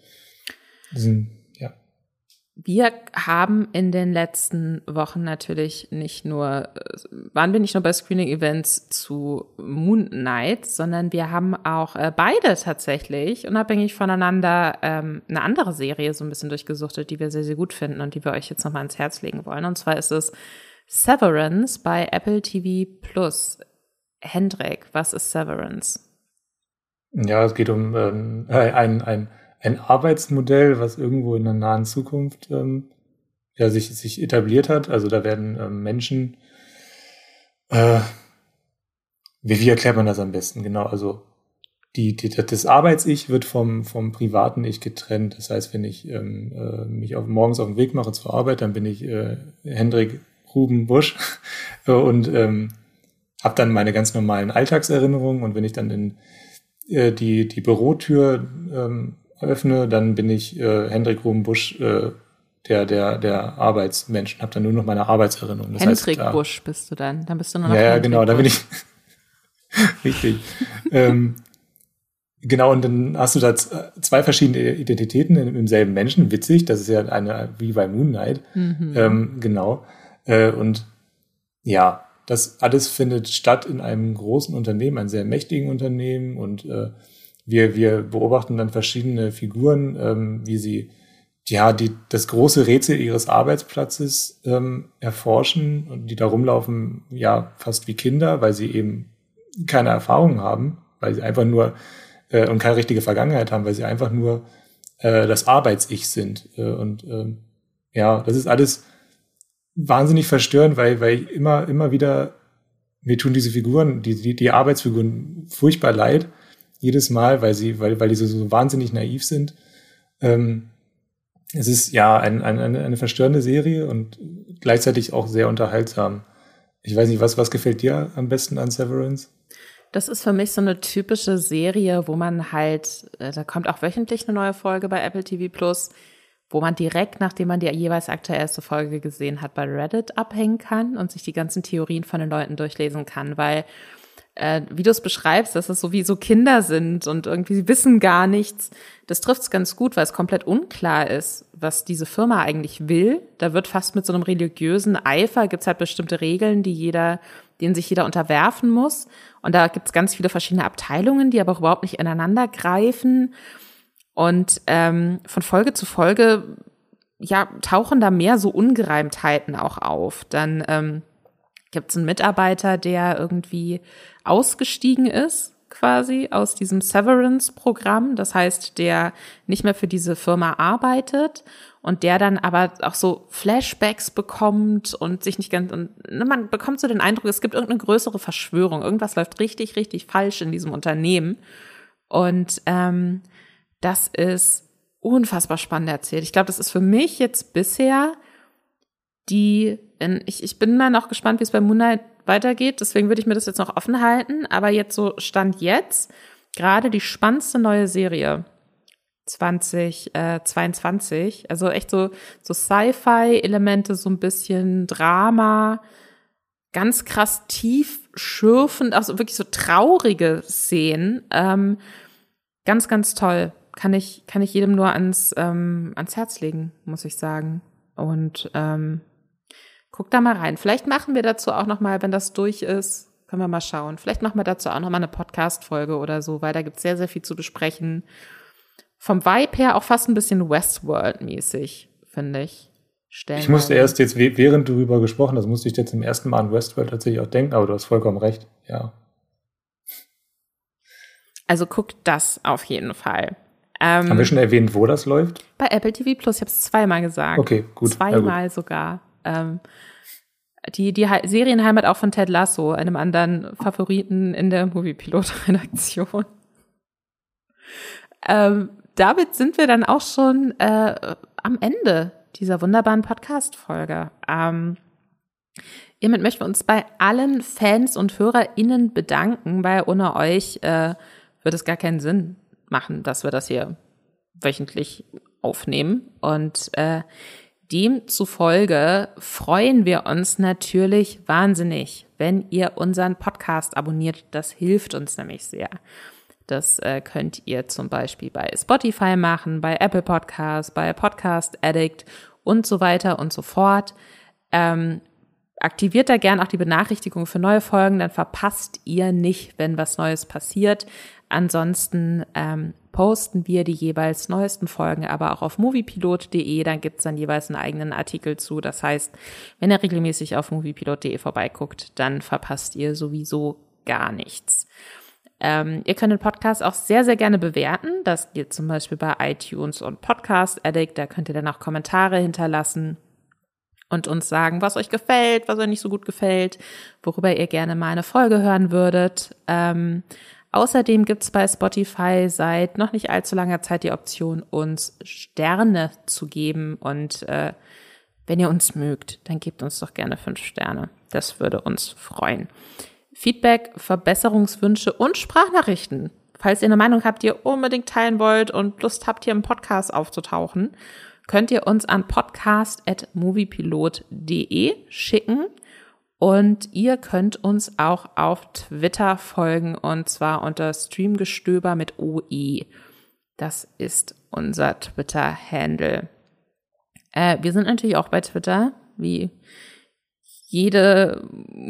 Speaker 1: Wir haben in den letzten Wochen natürlich waren wir nicht nur bei Screening-Events zu Moon Knight, sondern wir haben auch beide tatsächlich, unabhängig voneinander, eine andere Serie so ein bisschen durchgesuchtet, die wir sehr, sehr gut finden und die wir euch jetzt nochmal ans Herz legen wollen. Und zwar ist es Severance bei Apple TV Plus. Hendrik, was ist Severance?
Speaker 2: Ja, es geht um ein Arbeitsmodell, was irgendwo in der nahen Zukunft sich etabliert hat. Also da werden Menschen, wie erklärt man das am besten? Genau, also das Arbeits-Ich wird vom privaten Ich getrennt. Das heißt, wenn ich mich morgens auf den Weg mache zur Arbeit, dann bin ich Hendrik Ruben Busch und habe dann meine ganz normalen Alltagserinnerungen, und wenn ich dann die Bürotür öffne, dann bin ich Hendrik Ruben Busch, der Arbeitsmensch, und habe dann nur noch meine Arbeitserinnerungen.
Speaker 1: Hendrik Busch bist du dann bist du nur noch
Speaker 2: Ja,
Speaker 1: Hendrik
Speaker 2: genau,
Speaker 1: Busch.
Speaker 2: da bin ich richtig. Genau, und dann hast du da zwei verschiedene Identitäten im selben Menschen. Witzig, das ist ja wie bei Moon Knight. Genau. Und ja, das alles findet statt in einem großen Unternehmen, einem sehr mächtigen Unternehmen, und wir beobachten dann verschiedene Figuren, wie sie das große Rätsel ihres Arbeitsplatzes erforschen, und die da rumlaufen, ja, fast wie Kinder, weil sie eben keine Erfahrung haben, weil sie einfach nur und keine richtige Vergangenheit haben, weil sie einfach nur das Arbeits-Ich sind. Das ist alles wahnsinnig verstörend, weil immer wieder, mir tun diese Figuren, die Arbeitsfiguren furchtbar leid, jedes Mal, weil die so wahnsinnig naiv sind. Es ist ja eine verstörende Serie und gleichzeitig auch sehr unterhaltsam. Ich weiß nicht, was gefällt dir am besten an Severance?
Speaker 1: Das ist für mich so eine typische Serie, wo man halt, da kommt auch wöchentlich eine neue Folge bei Apple TV Plus, wo man direkt, nachdem man die jeweils aktuellste Folge gesehen hat, bei Reddit abhängen kann und sich die ganzen Theorien von den Leuten durchlesen kann, weil, wie du es beschreibst, dass es so wie so Kinder sind und irgendwie sie wissen gar nichts. Das trifft es ganz gut, weil es komplett unklar ist, was diese Firma eigentlich will. Da wird fast mit so einem religiösen Eifer, gibt's halt bestimmte Regeln, denen sich jeder unterwerfen muss. Und da gibt's ganz viele verschiedene Abteilungen, die aber auch überhaupt nicht ineinander greifen. Und von Folge zu Folge tauchen da mehr so Ungereimtheiten auch auf. Dann gibt es einen Mitarbeiter, der irgendwie ausgestiegen ist, quasi aus diesem Severance-Programm. Das heißt, der nicht mehr für diese Firma arbeitet und der dann aber auch so Flashbacks bekommt und sich nicht ganz, und man bekommt so den Eindruck, es gibt irgendeine größere Verschwörung. Irgendwas läuft richtig, richtig falsch in diesem Unternehmen. Und das ist unfassbar spannend erzählt. Ich glaube, das ist für mich jetzt bisher ich bin mal noch gespannt, wie es bei Moon Knight weitergeht, deswegen würde ich mir das jetzt noch offen halten, aber jetzt so Stand jetzt gerade die spannendste neue Serie 2022, also echt so Sci-Fi-Elemente, so ein bisschen Drama, ganz krass tief schürfend, also wirklich so traurige Szenen, ganz, ganz toll, kann ich jedem nur ans Herz legen, muss ich sagen. Und guck da mal rein. Vielleicht machen wir dazu auch noch mal, wenn das durch ist, können wir mal schauen. Vielleicht machen wir dazu auch noch mal eine Podcast-Folge oder so, weil da gibt es sehr, sehr viel zu besprechen. Vom Vibe her auch fast ein bisschen Westworld-mäßig, finde ich.
Speaker 2: Ich musste erst jetzt, während du darüber gesprochen hast, musste ich jetzt zum ersten Mal an Westworld tatsächlich auch denken, aber du hast vollkommen recht, ja.
Speaker 1: Also guck das auf jeden Fall.
Speaker 2: Haben wir schon erwähnt, wo das läuft?
Speaker 1: Bei Apple TV Plus, ich habe es zweimal gesagt.
Speaker 2: Okay, gut.
Speaker 1: Zweimal sogar. Die Serienheimat auch von Ted Lasso, einem anderen Favoriten in der Moviepilot-Redaktion. Damit sind wir dann auch schon am Ende dieser wunderbaren Podcast-Folge. Hiermit möchten wir uns bei allen Fans und HörerInnen bedanken, weil ohne euch wird es gar keinen Sinn machen, dass wir das hier wöchentlich aufnehmen. Und demzufolge freuen wir uns natürlich wahnsinnig, wenn ihr unseren Podcast abonniert. Das hilft uns nämlich sehr. Das könnt ihr zum Beispiel bei Spotify machen, bei Apple Podcasts, bei Podcast Addict und so weiter und so fort. Aktiviert da gern auch die Benachrichtigung für neue Folgen, dann verpasst ihr nicht, wenn was Neues passiert. Ansonsten posten wir die jeweils neuesten Folgen aber auch auf moviepilot.de, dann gibt's dann jeweils einen eigenen Artikel zu. Das heißt, wenn ihr regelmäßig auf moviepilot.de vorbeiguckt, dann verpasst ihr sowieso gar nichts. Ihr könnt den Podcast auch sehr, sehr gerne bewerten. Das geht zum Beispiel bei iTunes und Podcast Addict. Da könnt ihr dann auch Kommentare hinterlassen und uns sagen, was euch gefällt, was euch nicht so gut gefällt, worüber ihr gerne mal eine Folge hören würdet. Außerdem gibt's bei Spotify seit noch nicht allzu langer Zeit die Option, uns Sterne zu geben. Und wenn ihr uns mögt, dann gebt uns doch gerne 5 Sterne. Das würde uns freuen. Feedback, Verbesserungswünsche und Sprachnachrichten. Falls ihr eine Meinung habt, die ihr unbedingt teilen wollt und Lust habt, hier im Podcast aufzutauchen, könnt ihr uns an podcast@moviepilot.de schicken. Und ihr könnt uns auch auf Twitter folgen, und zwar unter Streamgestöber mit OE. Das ist unser Twitter-Handle. Wir sind natürlich auch bei Twitter, wie jede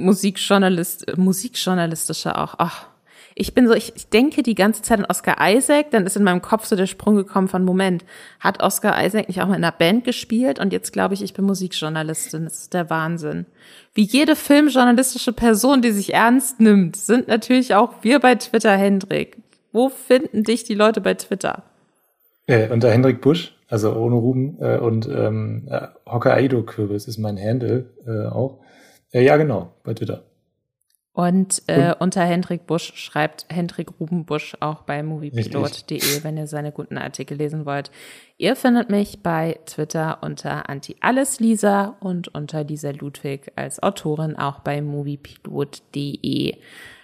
Speaker 1: musikjournalistische auch. Ach, ich denke die ganze Zeit an Oscar Isaac, dann ist in meinem Kopf so der Sprung gekommen von, Moment, hat Oscar Isaac nicht auch mal in einer Band gespielt? Und jetzt glaube ich bin Musikjournalistin. Das ist der Wahnsinn. Wie jede filmjournalistische Person, die sich ernst nimmt, sind natürlich auch wir bei Twitter, Hendrik. Wo finden dich die Leute bei Twitter?
Speaker 2: Unter Hendrik Busch, also ohne Ruben, und Hokkaido-Kürbis ist mein Handle auch. Ja, genau, bei Twitter.
Speaker 1: Und unter Hendrik Busch schreibt Hendrik Ruben Busch auch bei moviepilot.de, wenn ihr seine guten Artikel lesen wollt. Ihr findet mich bei Twitter unter Anti-Alles-Lisa und unter Lisa Ludwig als Autorin auch bei moviepilot.de.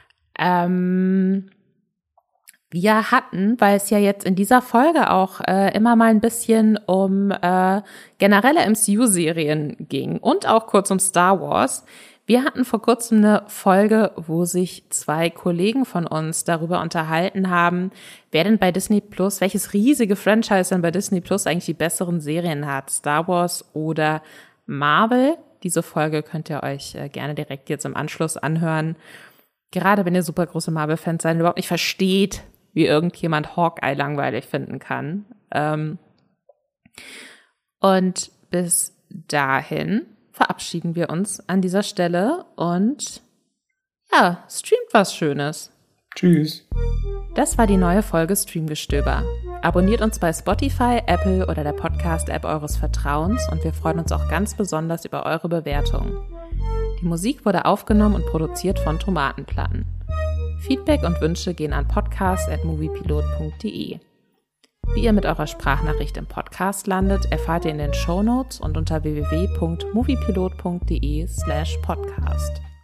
Speaker 1: Wir hatten, weil es ja jetzt in dieser Folge auch immer mal ein bisschen um generelle MCU-Serien ging und auch kurz um Star Wars. Wir hatten vor kurzem eine Folge, wo sich 2 Kollegen von uns darüber unterhalten haben, wer denn bei Disney Plus, welches riesige Franchise denn bei Disney Plus eigentlich die besseren Serien hat, Star Wars oder Marvel. Diese Folge könnt ihr euch gerne direkt jetzt im Anschluss anhören. Gerade wenn ihr super große Marvel-Fans seid und überhaupt nicht versteht, wie irgendjemand Hawkeye langweilig finden kann. Und bis dahin verabschieden wir uns an dieser Stelle und ja, streamt was Schönes.
Speaker 2: Tschüss.
Speaker 1: Das war die neue Folge Streamgestöber. Abonniert uns bei Spotify, Apple oder der Podcast-App eures Vertrauens und wir freuen uns auch ganz besonders über eure Bewertungen. Die Musik wurde aufgenommen und produziert von Tomatenplatten. Feedback und Wünsche gehen an podcast@moviepilot.de. Wie ihr mit eurer Sprachnachricht im Podcast landet, erfahrt ihr in den Shownotes und unter www.moviepilot.de/podcast.